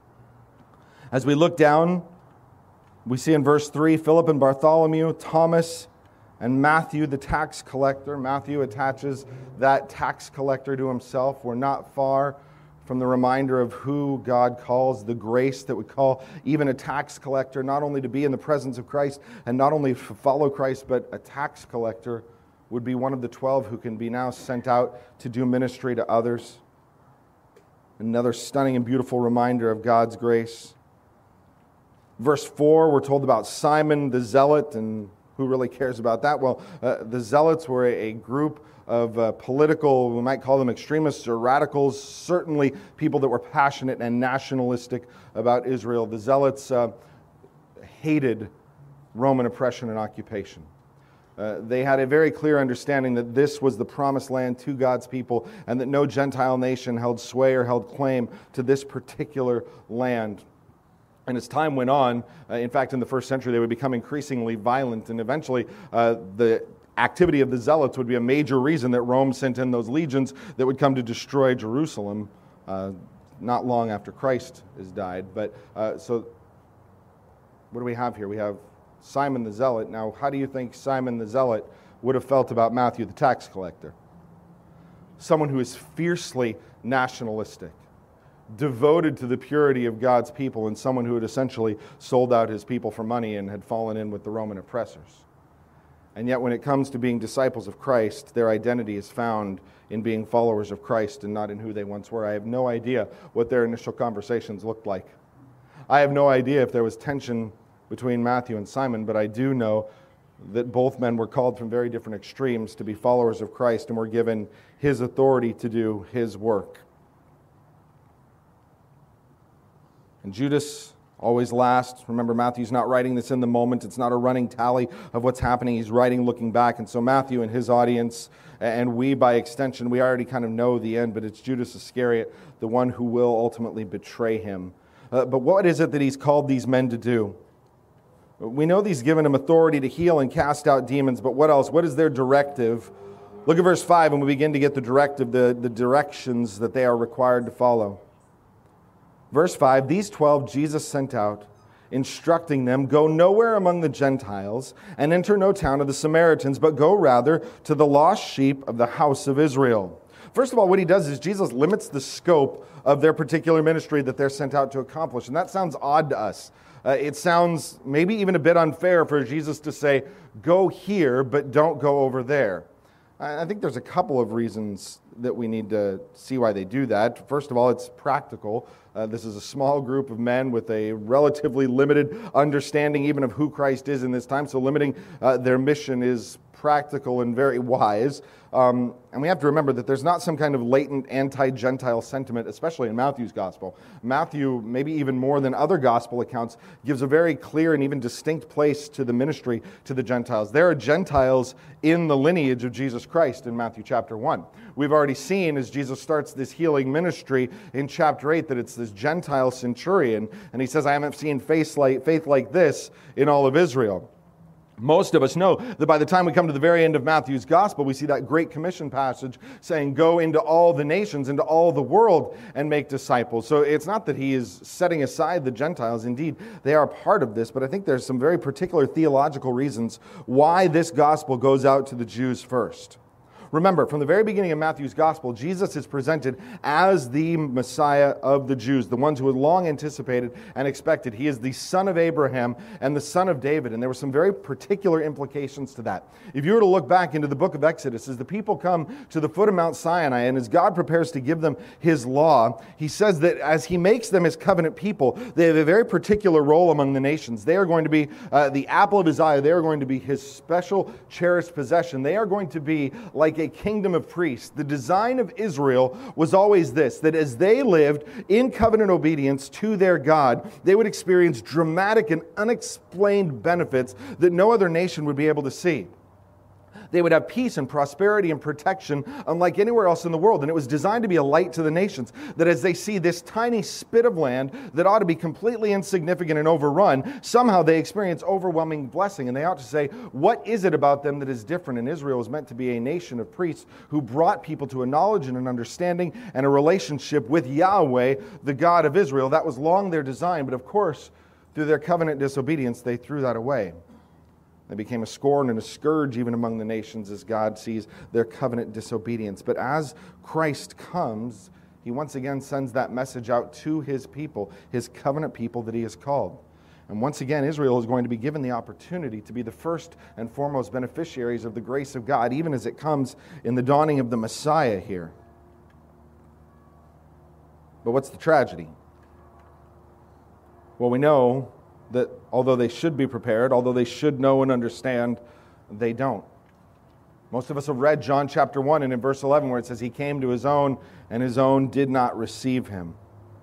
As we look down, we see in verse three, Philip and Bartholomew, Thomas, and Matthew, the tax collector. Matthew attaches that tax collector to himself. We're not far from the reminder of who God calls, the grace that would call even a tax collector not only to be in the presence of Christ and not only follow Christ, but a tax collector would be one of the twelve who can be now sent out to do ministry to others. Another stunning and beautiful reminder of God's grace. Verse four, we're told about Simon the Zealot, and who really cares about that? Well, uh, the Zealots were a, a group of uh, political, we might call them extremists or radicals, certainly people that were passionate and nationalistic about Israel. The Zealots uh, hated Roman oppression and occupation. Uh, they had a very clear understanding that this was the promised land to God's people and that no Gentile nation held sway or held claim to this particular land. And as time went on, uh, in fact, in the first century, they would become increasingly violent, and eventually uh, the activity of the Zealots would be a major reason that Rome sent in those legions that would come to destroy Jerusalem uh, not long after Christ has died. But uh, so what do we have here? We have Simon the Zealot. Now, how do you think Simon the Zealot would have felt about Matthew the tax collector? Someone who is fiercely nationalistic, devoted to the purity of God's people, and someone who had essentially sold out his people for money and had fallen in with the Roman oppressors. And yet when it comes to being disciples of Christ, their identity is found in being followers of Christ and not in who they once were. I have no idea what their initial conversations looked like. I have no idea if there was tension between Matthew and Simon, but I do know that both men were called from very different extremes to be followers of Christ and were given his authority to do his work. And Judas, always last. Remember, Matthew's not writing this in the moment. It's not a running tally of what's happening. He's writing looking back. And so Matthew and his audience, and we by extension, we already kind of know the end, but it's Judas Iscariot, the one who will ultimately betray him. Uh, but what is it that he's called these men to do? We know that he's given them authority to heal and cast out demons, but what else? What is their directive? Look at verse five, and we begin to get the directive, the, the directions that they are required to follow. Verse five, these twelve Jesus sent out, instructing them, go nowhere among the Gentiles and enter no town of the Samaritans, but go rather to the lost sheep of the house of Israel. First of all, what he does is Jesus limits the scope of their particular ministry that they're sent out to accomplish. And that sounds odd to us. Uh, it sounds maybe even a bit unfair for Jesus to say, go here, but don't go over there. I think there's a couple of reasons that we need to see why they do that. First of all, it's practical. Uh, this is a small group of men with a relatively limited understanding even of who Christ is in this time, so limiting uh, their mission is practical and very wise. Um, and we have to remember that there's not some kind of latent anti-Gentile sentiment, especially in Matthew's gospel. Matthew, maybe even more than other gospel accounts, gives a very clear and even distinct place to the ministry to the Gentiles. There are Gentiles in the lineage of Jesus Christ in Matthew chapter one. We've already seen as Jesus starts this healing ministry in chapter eight that it's this Gentile centurion, and he says, I haven't seen faith like, faith like this in all of Israel. Most of us know that by the time we come to the very end of Matthew's gospel, we see that Great Commission passage saying, go into all the nations, into all the world, and make disciples. So it's not that he is setting aside the Gentiles. Indeed, they are part of this, but I think there's some very particular theological reasons why this gospel goes out to the Jews first. Remember, from the very beginning of Matthew's gospel, Jesus is presented as the Messiah of the Jews, the ones who had long anticipated and expected. He is the son of Abraham and the son of David, and there were some very particular implications to that. If you were to look back into the book of Exodus, as the people come to the foot of Mount Sinai, and as God prepares to give them his law, he says that as he makes them his covenant people, they have a very particular role among the nations. They are going to be uh, the apple of his eye. They are going to be his special cherished possession. They are going to be like a kingdom of priests. The design of Israel was always this, that as they lived in covenant obedience to their God, they would experience dramatic and unexplained benefits that no other nation would be able to see. They would have peace and prosperity and protection unlike anywhere else in the world. And it was designed to be a light to the nations, that as they see this tiny spit of land that ought to be completely insignificant and overrun, somehow they experience overwhelming blessing. And they ought to say, what is it about them that is different? And Israel was meant to be a nation of priests who brought people to a knowledge and an understanding and a relationship with Yahweh, the God of Israel. That was long their design, but of course, through their covenant disobedience, they threw that away. They became a scorn and a scourge even among the nations as God sees their covenant disobedience. But as Christ comes, he once again sends that message out to his people, his covenant people that he has called. And once again, Israel is going to be given the opportunity to be the first and foremost beneficiaries of the grace of God, even as it comes in the dawning of the Messiah here. But what's the tragedy? Well, we know that although they should be prepared, although they should know and understand, they don't. Most of us have read John chapter one and in verse eleven where it says, he came to his own and his own did not receive him.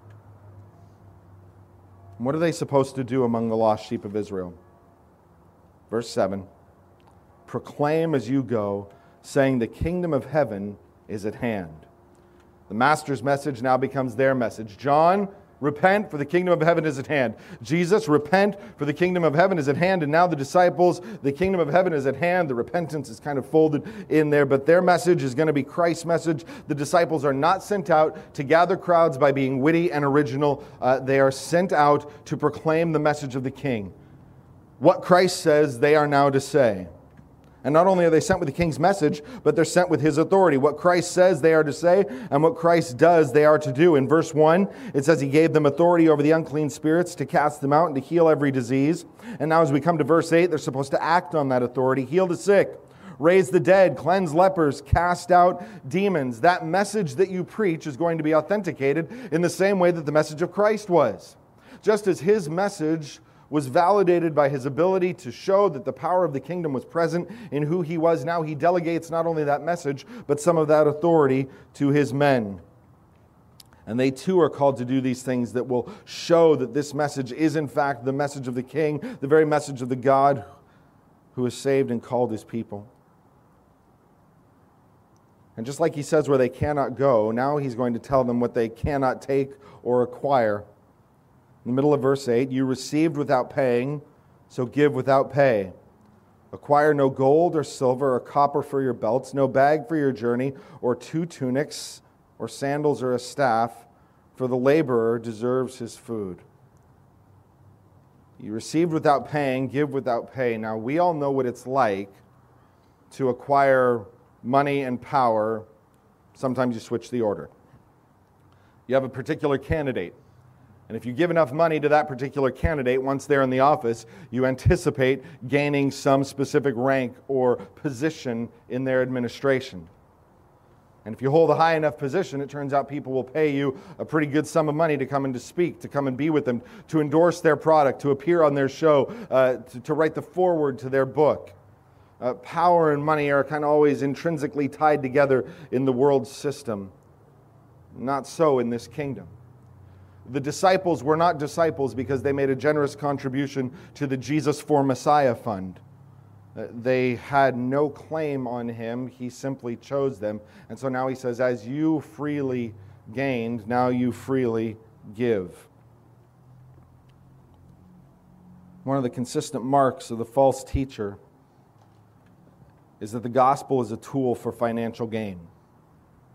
What are they supposed to do among the lost sheep of Israel? Verse seven, proclaim as you go, saying the kingdom of heaven is at hand. The master's message now becomes their message. John, repent, for the kingdom of heaven is at hand. Jesus, repent, for the kingdom of heaven is at hand. And now the disciples, the kingdom of heaven is at hand. The repentance is kind of folded in there, but their message is going to be Christ's message. The disciples are not sent out to gather crowds by being witty and original. Uh, they are sent out to proclaim the message of the King. What Christ says, they are now to say. And not only are they sent with the King's message, but they're sent with his authority. What Christ says, they are to say, and what Christ does, they are to do. In verse one, it says he gave them authority over the unclean spirits to cast them out and to heal every disease. And now as we come to verse eight, they're supposed to act on that authority, heal the sick, raise the dead, cleanse lepers, cast out demons. That message that you preach is going to be authenticated in the same way that the message of Christ was. Just as his message was validated by his ability to show that the power of the kingdom was present in who he was. Now he delegates not only that message, but some of that authority to his men. And they too are called to do these things that will show that this message is in fact the message of the King, the very message of the God who has saved and called his people. And just like he says where they cannot go, now he's going to tell them what they cannot take or acquire. In the middle of verse eight, you received without paying, so give without pay. Acquire no gold or silver or copper for your belts, no bag for your journey, or two tunics, or sandals or a staff, for the laborer deserves his food. You received without paying, give without pay. Now, we all know what it's like to acquire money and power. Sometimes you switch the order. You have a particular candidate. And if you give enough money to that particular candidate, once they're in the office, you anticipate gaining some specific rank or position in their administration. And if you hold a high enough position, it turns out people will pay you a pretty good sum of money to come and to speak, to come and be with them, to endorse their product, to appear on their show, uh, to, to write the foreword to their book. Uh, power and money are kind of always intrinsically tied together in the world system. Not so in this kingdom. The disciples were not disciples because they made a generous contribution to the Jesus for Messiah fund. They had no claim on him. He simply chose them. And so now he says, as you freely gained, now you freely give. One of the consistent marks of the false teacher is that the gospel is a tool for financial gain.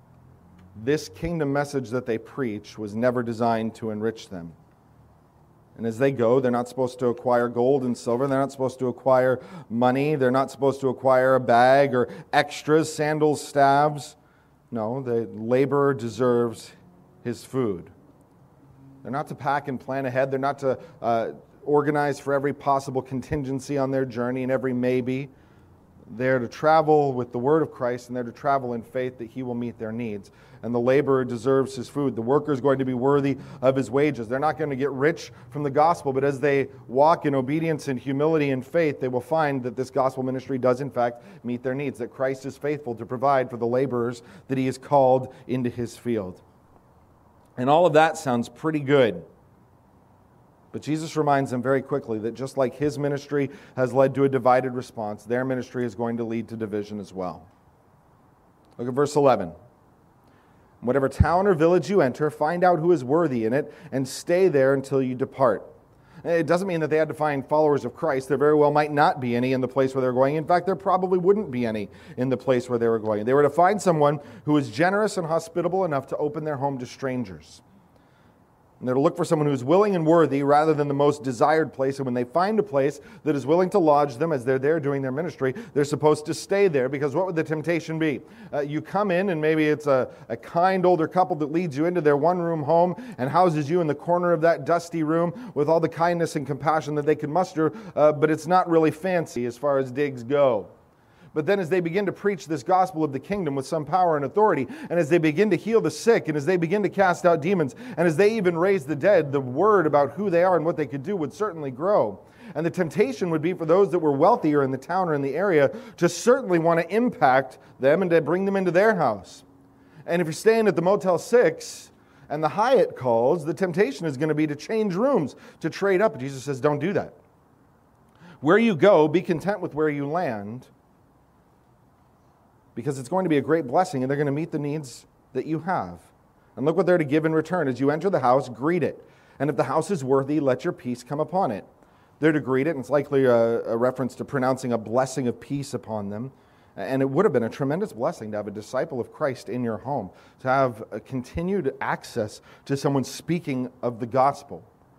This kingdom message that they preach was never designed to enrich them. And as they go, they're not supposed to acquire gold and silver. They're not supposed to acquire money. They're not supposed to acquire a bag or extras, sandals, staves. No, the laborer deserves his food. They're not to pack and plan ahead. They're not to uh, organize for every possible contingency on their journey and every maybe. They're to travel with the word of Christ, and they're to travel in faith that he will meet their needs. And the laborer deserves his food. The worker is going to be worthy of his wages. They're not going to get rich from the gospel, but as they walk in obedience and humility and faith, they will find that this gospel ministry does in fact meet their needs, that Christ is faithful to provide for the laborers that he has called into his field. And all of that sounds pretty good. But Jesus reminds them very quickly that just like his ministry has led to a divided response, their ministry is going to lead to division as well. Look at verse eleven. Whatever town or village you enter, find out who is worthy in it, and stay there until you depart. It doesn't mean that they had to find followers of Christ. There very well might not be any in the place where they're going. In fact, there probably wouldn't be any in the place where they were going. They were to find someone who was generous and hospitable enough to open their home to strangers. And they're to look for someone who's willing and worthy rather than the most desired place. And when they find a place that is willing to lodge them as they're there doing their ministry, they're supposed to stay there, because what would the temptation be? Uh, you come in and maybe it's a, a kind older couple that leads you into their one-room home and houses you in the corner of that dusty room with all the kindness and compassion that they could muster, uh, but it's not really fancy as far as digs go. But then as they begin to preach this gospel of the kingdom with some power and authority, and as they begin to heal the sick, and as they begin to cast out demons, and as they even raise the dead, the word about who they are and what they could do would certainly grow. And the temptation would be for those that were wealthier in the town or in the area to certainly want to impact them and to bring them into their house. And if you're staying at the Motel six and the Hyatt calls, the temptation is going to be to change rooms, to trade up. Jesus says, don't do that. Where you go, be content with where you land, because it's going to be a great blessing, and they're going to meet the needs that you have. And look what they're to give in return. As you enter the house, greet it. And if the house is worthy, let your peace come upon it. They're to greet it, and it's likely a, a reference to pronouncing a blessing of peace upon them. And it would have been a tremendous blessing to have a disciple of Christ in your home, to have a continued access to someone speaking of the gospel.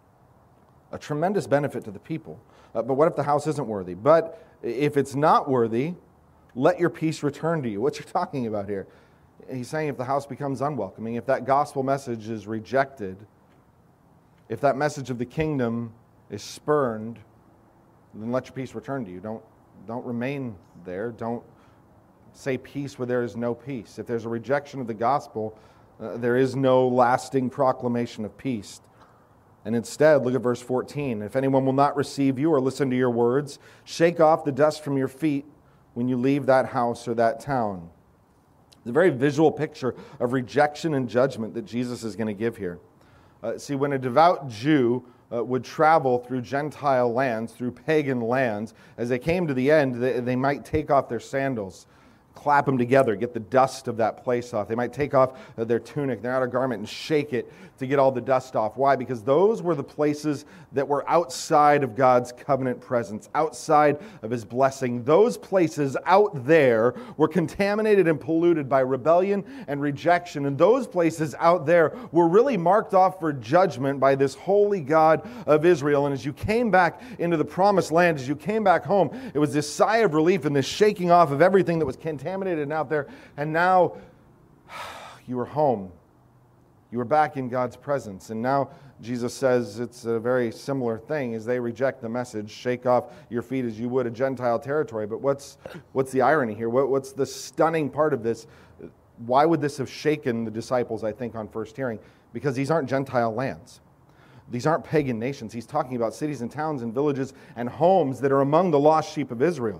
A tremendous benefit to the people. Uh, but what if the house isn't worthy? But if it's not worthy, let your peace return to you. What's he talking about here? He's saying if the house becomes unwelcoming, if that gospel message is rejected, if that message of the kingdom is spurned, then let your peace return to you. Don't, don't remain there. Don't say peace where there is no peace. If there's a rejection of the gospel, uh, there is no lasting proclamation of peace. And instead, look at verse fourteen. If anyone will not receive you or listen to your words, shake off the dust from your feet when you leave that house or that town. It's a very visual picture of rejection and judgment that Jesus is going to give here. Uh, see, when a devout Jew uh, would travel through Gentile lands, through pagan lands, as they came to the end, they, they might take off their sandals, clap them together, get the dust of that place off. They might take off their tunic, their outer garment, and shake it to get all the dust off. Why? Because those were the places that were outside of God's covenant presence, outside of his blessing. Those places out there were contaminated and polluted by rebellion and rejection. And those places out there were really marked off for judgment by this holy God of Israel. And as you came back into the promised land, as you came back home, it was this sigh of relief and this shaking off of everything that was contaminated and out there. And now you were home. You were back in God's presence. And now Jesus says it's a very similar thing as they reject the message. Shake off your feet as you would a Gentile territory. But what's what's the irony here? What, what's the stunning part of this? Why would this have shaken the disciples, I think, on first hearing? Because these aren't Gentile lands. These aren't pagan nations. He's talking about cities and towns and villages and homes that are among the lost sheep of Israel.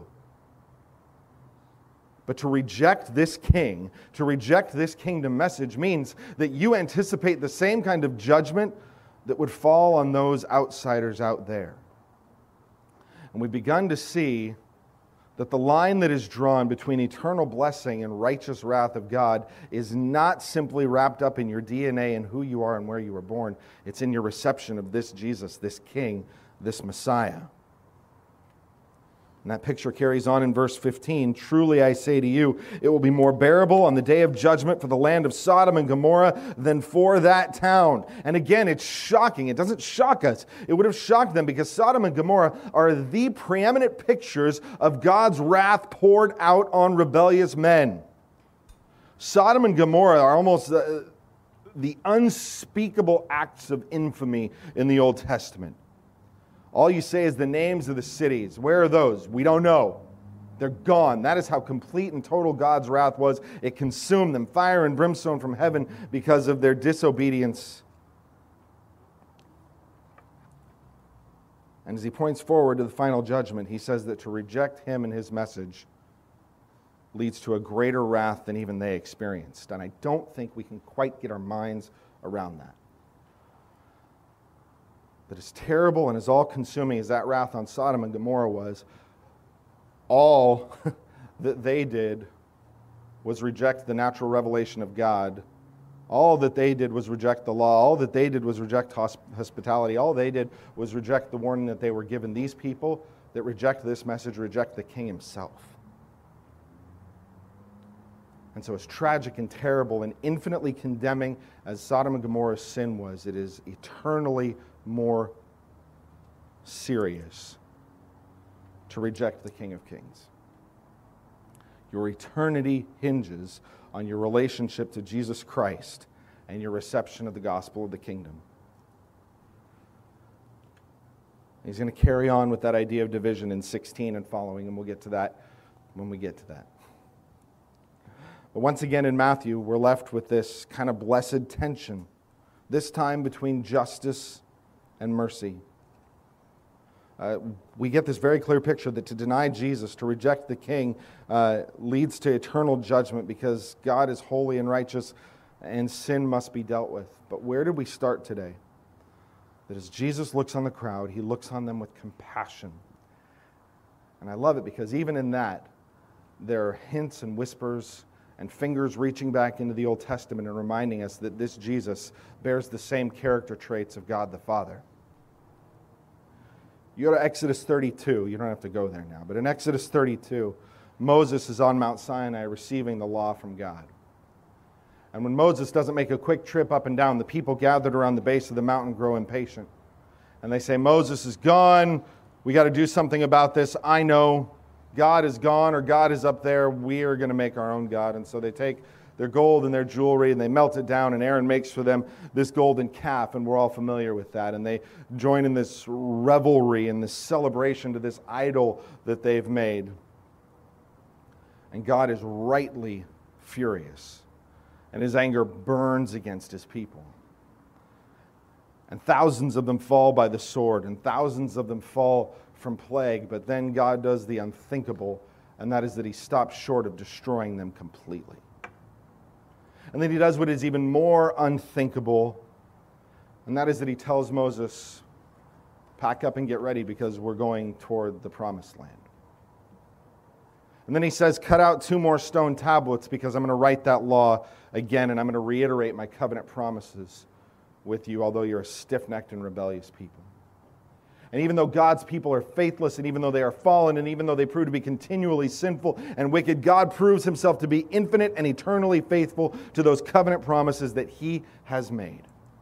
But to reject this king, to reject this kingdom message means that you anticipate the same kind of judgment that would fall on those outsiders out there. And we've begun to see that the line that is drawn between eternal blessing and righteous wrath of God is not simply wrapped up in your D N A and who you are and where you were born. It's in your reception of this Jesus, this King, this Messiah. And that picture carries on in verse fifteen. Truly I say to you, it will be more bearable on the day of judgment for the land of Sodom and Gomorrah than for that town. And again, it's shocking. It doesn't shock us. It would have shocked them because Sodom and Gomorrah are the preeminent pictures of God's wrath poured out on rebellious men. Sodom and Gomorrah are almost the, the unspeakable acts of infamy in the Old Testament. All you say is the names of the cities. Where are those? We don't know. They're gone. That is how complete and total God's wrath was. It consumed them, fire and brimstone from heaven because of their disobedience. And as he points forward to the final judgment, he says that to reject him and his message leads to a greater wrath than even they experienced. And I don't think we can quite get our minds around that. That as terrible and as all-consuming as that wrath on Sodom and Gomorrah was, all that they did was reject the natural revelation of God. All that they did was reject the law. All that they did was reject hospitality. All they did was reject the warning that they were given. These people that reject this message reject the King himself. And so as tragic and terrible and infinitely condemning as Sodom and Gomorrah's sin was, it is eternally more serious to reject the King of Kings. Your eternity hinges on your relationship to Jesus Christ and your reception of the gospel of the kingdom. He's going to carry on with that idea of division in sixteen and following, and we'll get to that when we get to that. But once again in Matthew, we're left with this kind of blessed tension, this time between justice and mercy. Uh, we get this very clear picture that to deny Jesus, to reject the King, uh, leads to eternal judgment because God is holy and righteous and sin must be dealt with. But where did we start today? That as Jesus looks on the crowd, he looks on them with compassion. And I love it because even in that, there are hints and whispers and fingers reaching back into the Old Testament and reminding us that this Jesus bears the same character traits of God the Father. You go to Exodus thirty-two. You don't have to go there now. But in Exodus thirty-two, Moses is on Mount Sinai receiving the law from God. And when Moses doesn't make a quick trip up and down, the people gathered around the base of the mountain grow impatient. And they say, Moses is gone. We got to do something about this. I know. God is gone or God is up there. We are going to make our own God. And so they take their gold and their jewelry and they melt it down, and Aaron makes for them this golden calf, and we're all familiar with that. And they join in this revelry and this celebration to this idol that they've made. And God is rightly furious, and his anger burns against his people. And thousands of them fall by the sword, and thousands of them fall from plague, but then God does the unthinkable, and that is that he stops short of destroying them completely. And then he does what is even more unthinkable, and that is that he tells Moses, pack up and get ready because we're going toward the promised land. And then he says, cut out two more stone tablets because I'm going to write that law again, and I'm going to reiterate my covenant promises with you, although you're a stiff-necked and rebellious people. And even though God's people are faithless, and even though they are fallen, and even though they prove to be continually sinful and wicked, God proves himself to be infinite and eternally faithful to those covenant promises that he has made.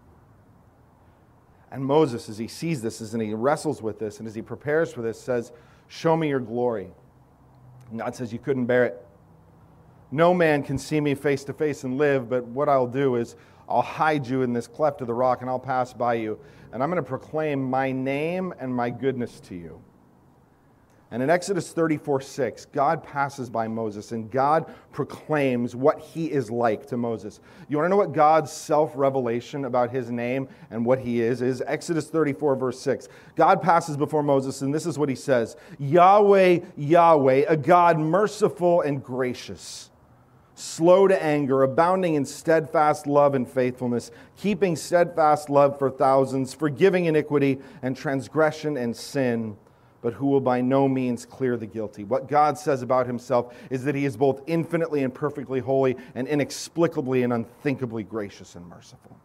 And Moses, as he sees this, as he wrestles with this, and as he prepares for this, says, show me your glory. And God says, you couldn't bear it. No man can see me face to face and live, but what I'll do is I'll hide you in this cleft of the rock, and I'll pass by you, and I'm going to proclaim my name and my goodness to you. And in Exodus thirty-four six, God passes by Moses, and God proclaims what he is like to Moses. You want to know what God's self-revelation about his name and what he is? Is Exodus thirty-four verse six. God passes before Moses, and this is what he says. Yahweh, Yahweh, a God merciful and gracious, slow to anger, abounding in steadfast love and faithfulness, keeping steadfast love for thousands, forgiving iniquity and transgression and sin, but who will by no means clear the guilty. What God says about himself is that he is both infinitely and perfectly holy and inexplicably and unthinkably gracious and merciful.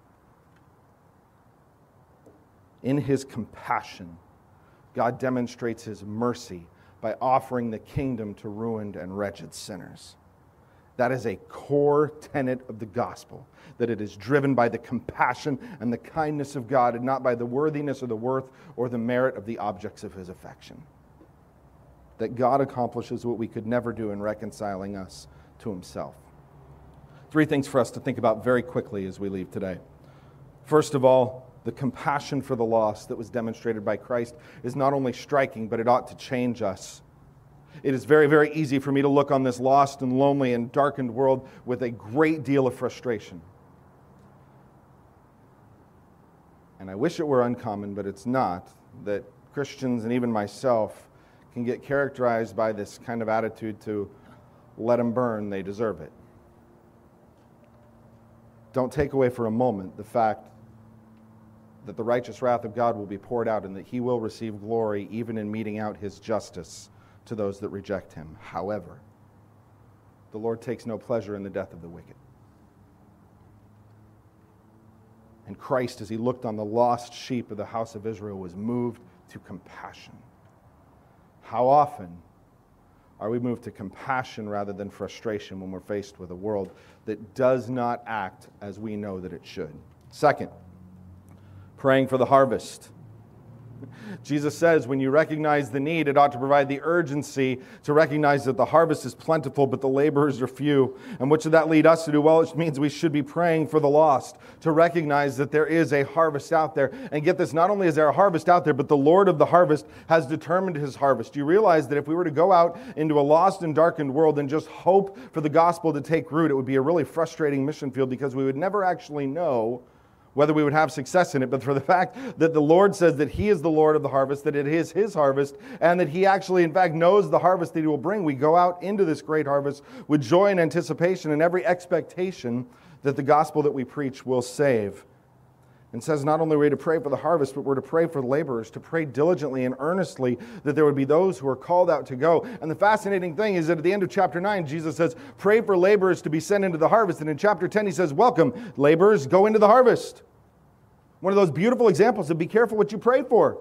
In his compassion, God demonstrates his mercy by offering the kingdom to ruined and wretched sinners. That is a core tenet of the gospel, that it is driven by the compassion and the kindness of God and not by the worthiness or the worth or the merit of the objects of his affection. That God accomplishes what we could never do in reconciling us to himself. Three things for us to think about very quickly as we leave today. First of all, the compassion for the lost that was demonstrated by Christ is not only striking, but it ought to change us. It is very, very easy for me to look on this lost and lonely and darkened world with a great deal of frustration. And I wish it were uncommon, but it's not, that Christians and even myself can get characterized by this kind of attitude to let them burn, they deserve it. Don't take away for a moment the fact that the righteous wrath of God will be poured out and that he will receive glory even in meting out his justice to those that reject him. However, the Lord takes no pleasure in the death of the wicked. And Christ, as he looked on the lost sheep of the house of Israel, was moved to compassion. How often are we moved to compassion rather than frustration when we're faced with a world that does not act as we know that it should? Second, praying for the harvest. Jesus says when you recognize the need, it ought to provide the urgency to recognize that the harvest is plentiful, but the laborers are few. And what should that lead us to do? Well, it means we should be praying for the lost, to recognize that there is a harvest out there. And get this, not only is there a harvest out there, but the Lord of the harvest has determined his harvest. You realize that if we were to go out into a lost and darkened world and just hope for the gospel to take root, it would be a really frustrating mission field because we would never actually know whether we would have success in it. But for the fact that the Lord says that he is the Lord of the harvest, that it is his harvest, and that he actually, in fact, knows the harvest that he will bring, we go out into this great harvest with joy and anticipation and every expectation that the gospel that we preach will save. And says not only are we to pray for the harvest, but we're to pray for the laborers, to pray diligently and earnestly that there would be those who are called out to go. And the fascinating thing is that at the end of chapter nine, Jesus says, pray for laborers to be sent into the harvest. And in chapter ten, he says, welcome, laborers, go into the harvest. One of those beautiful examples of be careful what you pray for.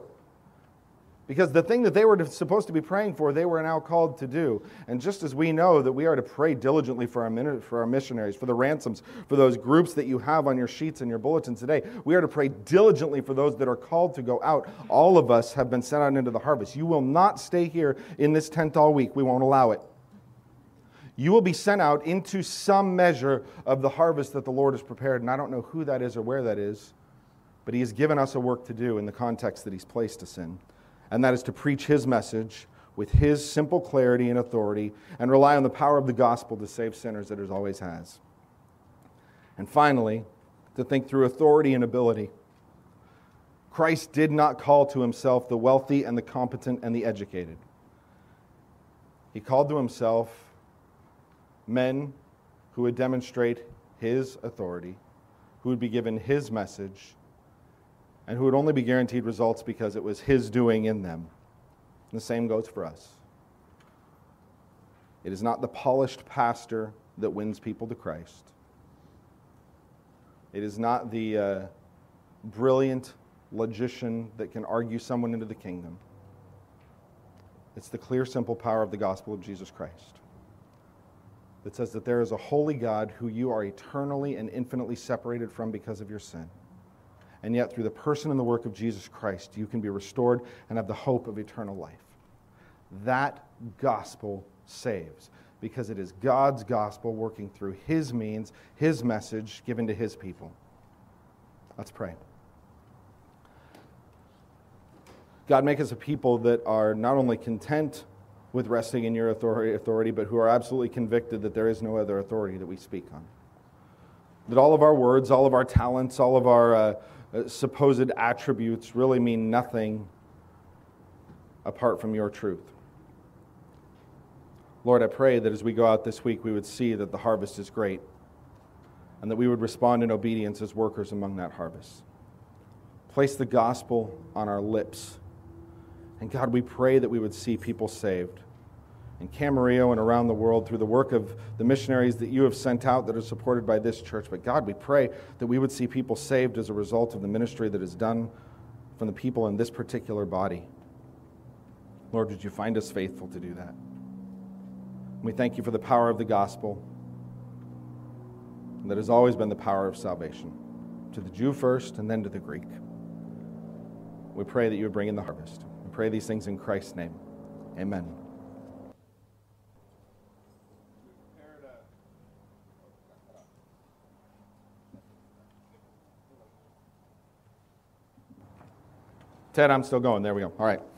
Because the thing that they were supposed to be praying for, they were now called to do. And just as we know that we are to pray diligently for our, for our missionaries, for the ransoms, for those groups that you have on your sheets and your bulletins today, we are to pray diligently for those that are called to go out. All of us have been sent out into the harvest. You will not stay here in this tent all week. We won't allow it. You will be sent out into some measure of the harvest that the Lord has prepared. And I don't know who that is or where that is, but he has given us a work to do in the context that he's placed us in. And that is to preach his message with his simple clarity and authority and rely on the power of the gospel to save sinners that it always has. And finally, to think through authority and ability. Christ did not call to himself the wealthy and the competent and the educated. He called to himself men who would demonstrate his authority, who would be given his message, and who would only be guaranteed results because it was his doing in them. And the same goes for us. It is not the polished pastor that wins people to Christ. It is not the uh, brilliant logician that can argue someone into the kingdom. It's the clear, simple power of the gospel of Jesus Christ that says that there is a holy God who you are eternally and infinitely separated from because of your sin. And yet, through the person and the work of Jesus Christ, you can be restored and have the hope of eternal life. That gospel saves, because it is God's gospel working through his means, his message given to his people. Let's pray. God, make us a people that are not only content with resting in your authority, authority, but who are absolutely convicted that there is no other authority that we speak on. That all of our words, all of our talents, all of our uh, Uh, supposed attributes really mean nothing apart from your truth. Lord, I pray that as we go out this week, we would see that the harvest is great and that we would respond in obedience as workers among that harvest. Place the gospel on our lips. And God, we pray that we would see people saved in Camarillo and around the world through the work of the missionaries that you have sent out that are supported by this church. But God, we pray that we would see people saved as a result of the ministry that is done from the people in this particular body. Lord, would you find us faithful to do that? We thank you for the power of the gospel that has always been the power of salvation, to the Jew first and then to the Greek. We pray that you would bring in the harvest. We pray these things in Christ's name. Amen. Ted, I'm still going. There we go. All right.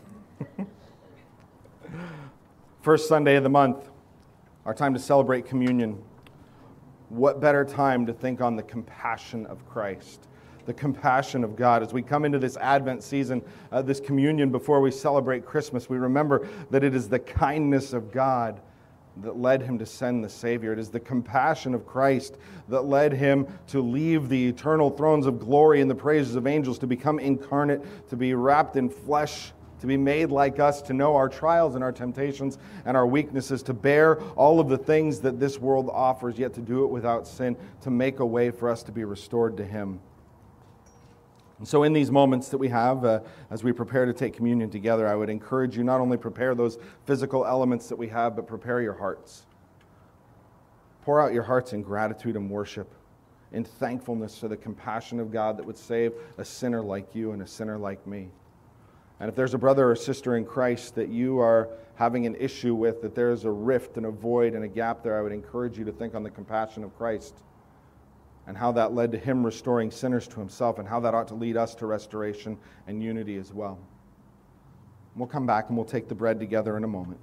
First Sunday of the month, our time to celebrate communion. What better time to think on the compassion of Christ, the compassion of God. As we come into this Advent season, uh, this communion before we celebrate Christmas, we remember that it is the kindness of God that led him to send the Savior. It is the compassion of Christ that led him to leave the eternal thrones of glory and the praises of angels, to become incarnate, to be wrapped in flesh, to be made like us, to know our trials and our temptations and our weaknesses, to bear all of the things that this world offers, yet to do it without sin, to make a way for us to be restored to him. And so in these moments that we have, uh, as we prepare to take communion together, I would encourage you not only prepare those physical elements that we have, but prepare your hearts. Pour out your hearts in gratitude and worship, in thankfulness for the compassion of God that would save a sinner like you and a sinner like me. And if there's a brother or sister in Christ that you are having an issue with, that there's a rift and a void and a gap there, I would encourage you to think on the compassion of Christ and how that led to him restoring sinners to himself, and how that ought to lead us to restoration and unity as well. We'll come back and we'll take the bread together in a moment.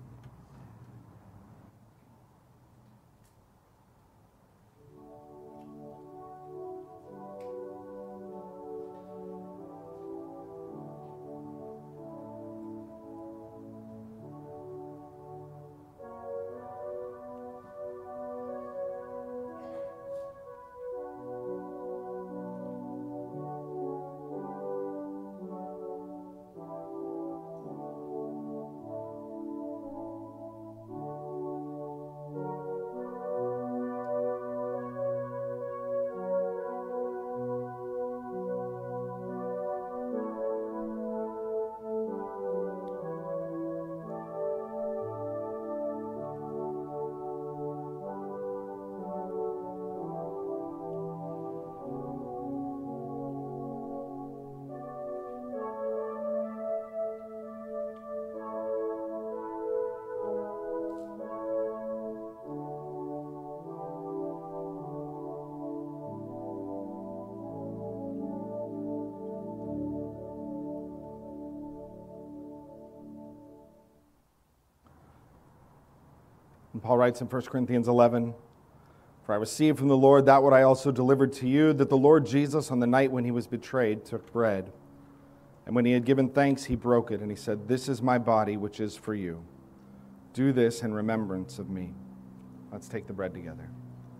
And Paul writes in First Corinthians eleven, "For I received from the Lord that what I also delivered to you, that the Lord Jesus, on the night when he was betrayed, took bread. And when he had given thanks, he broke it, and he said, 'This is my body, which is for you. Do this in remembrance of me.'" Let's take the bread together.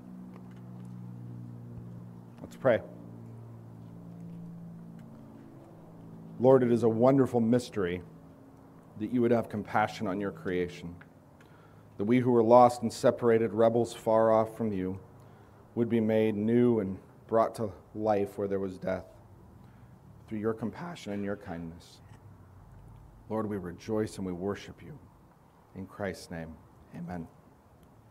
Let's pray. Lord, it is a wonderful mystery that you would have compassion on your creation, that we who were lost and separated, rebels far off from you, would be made new and brought to life where there was death, through your compassion and your kindness. Lord, we rejoice and we worship you. In Christ's name, amen.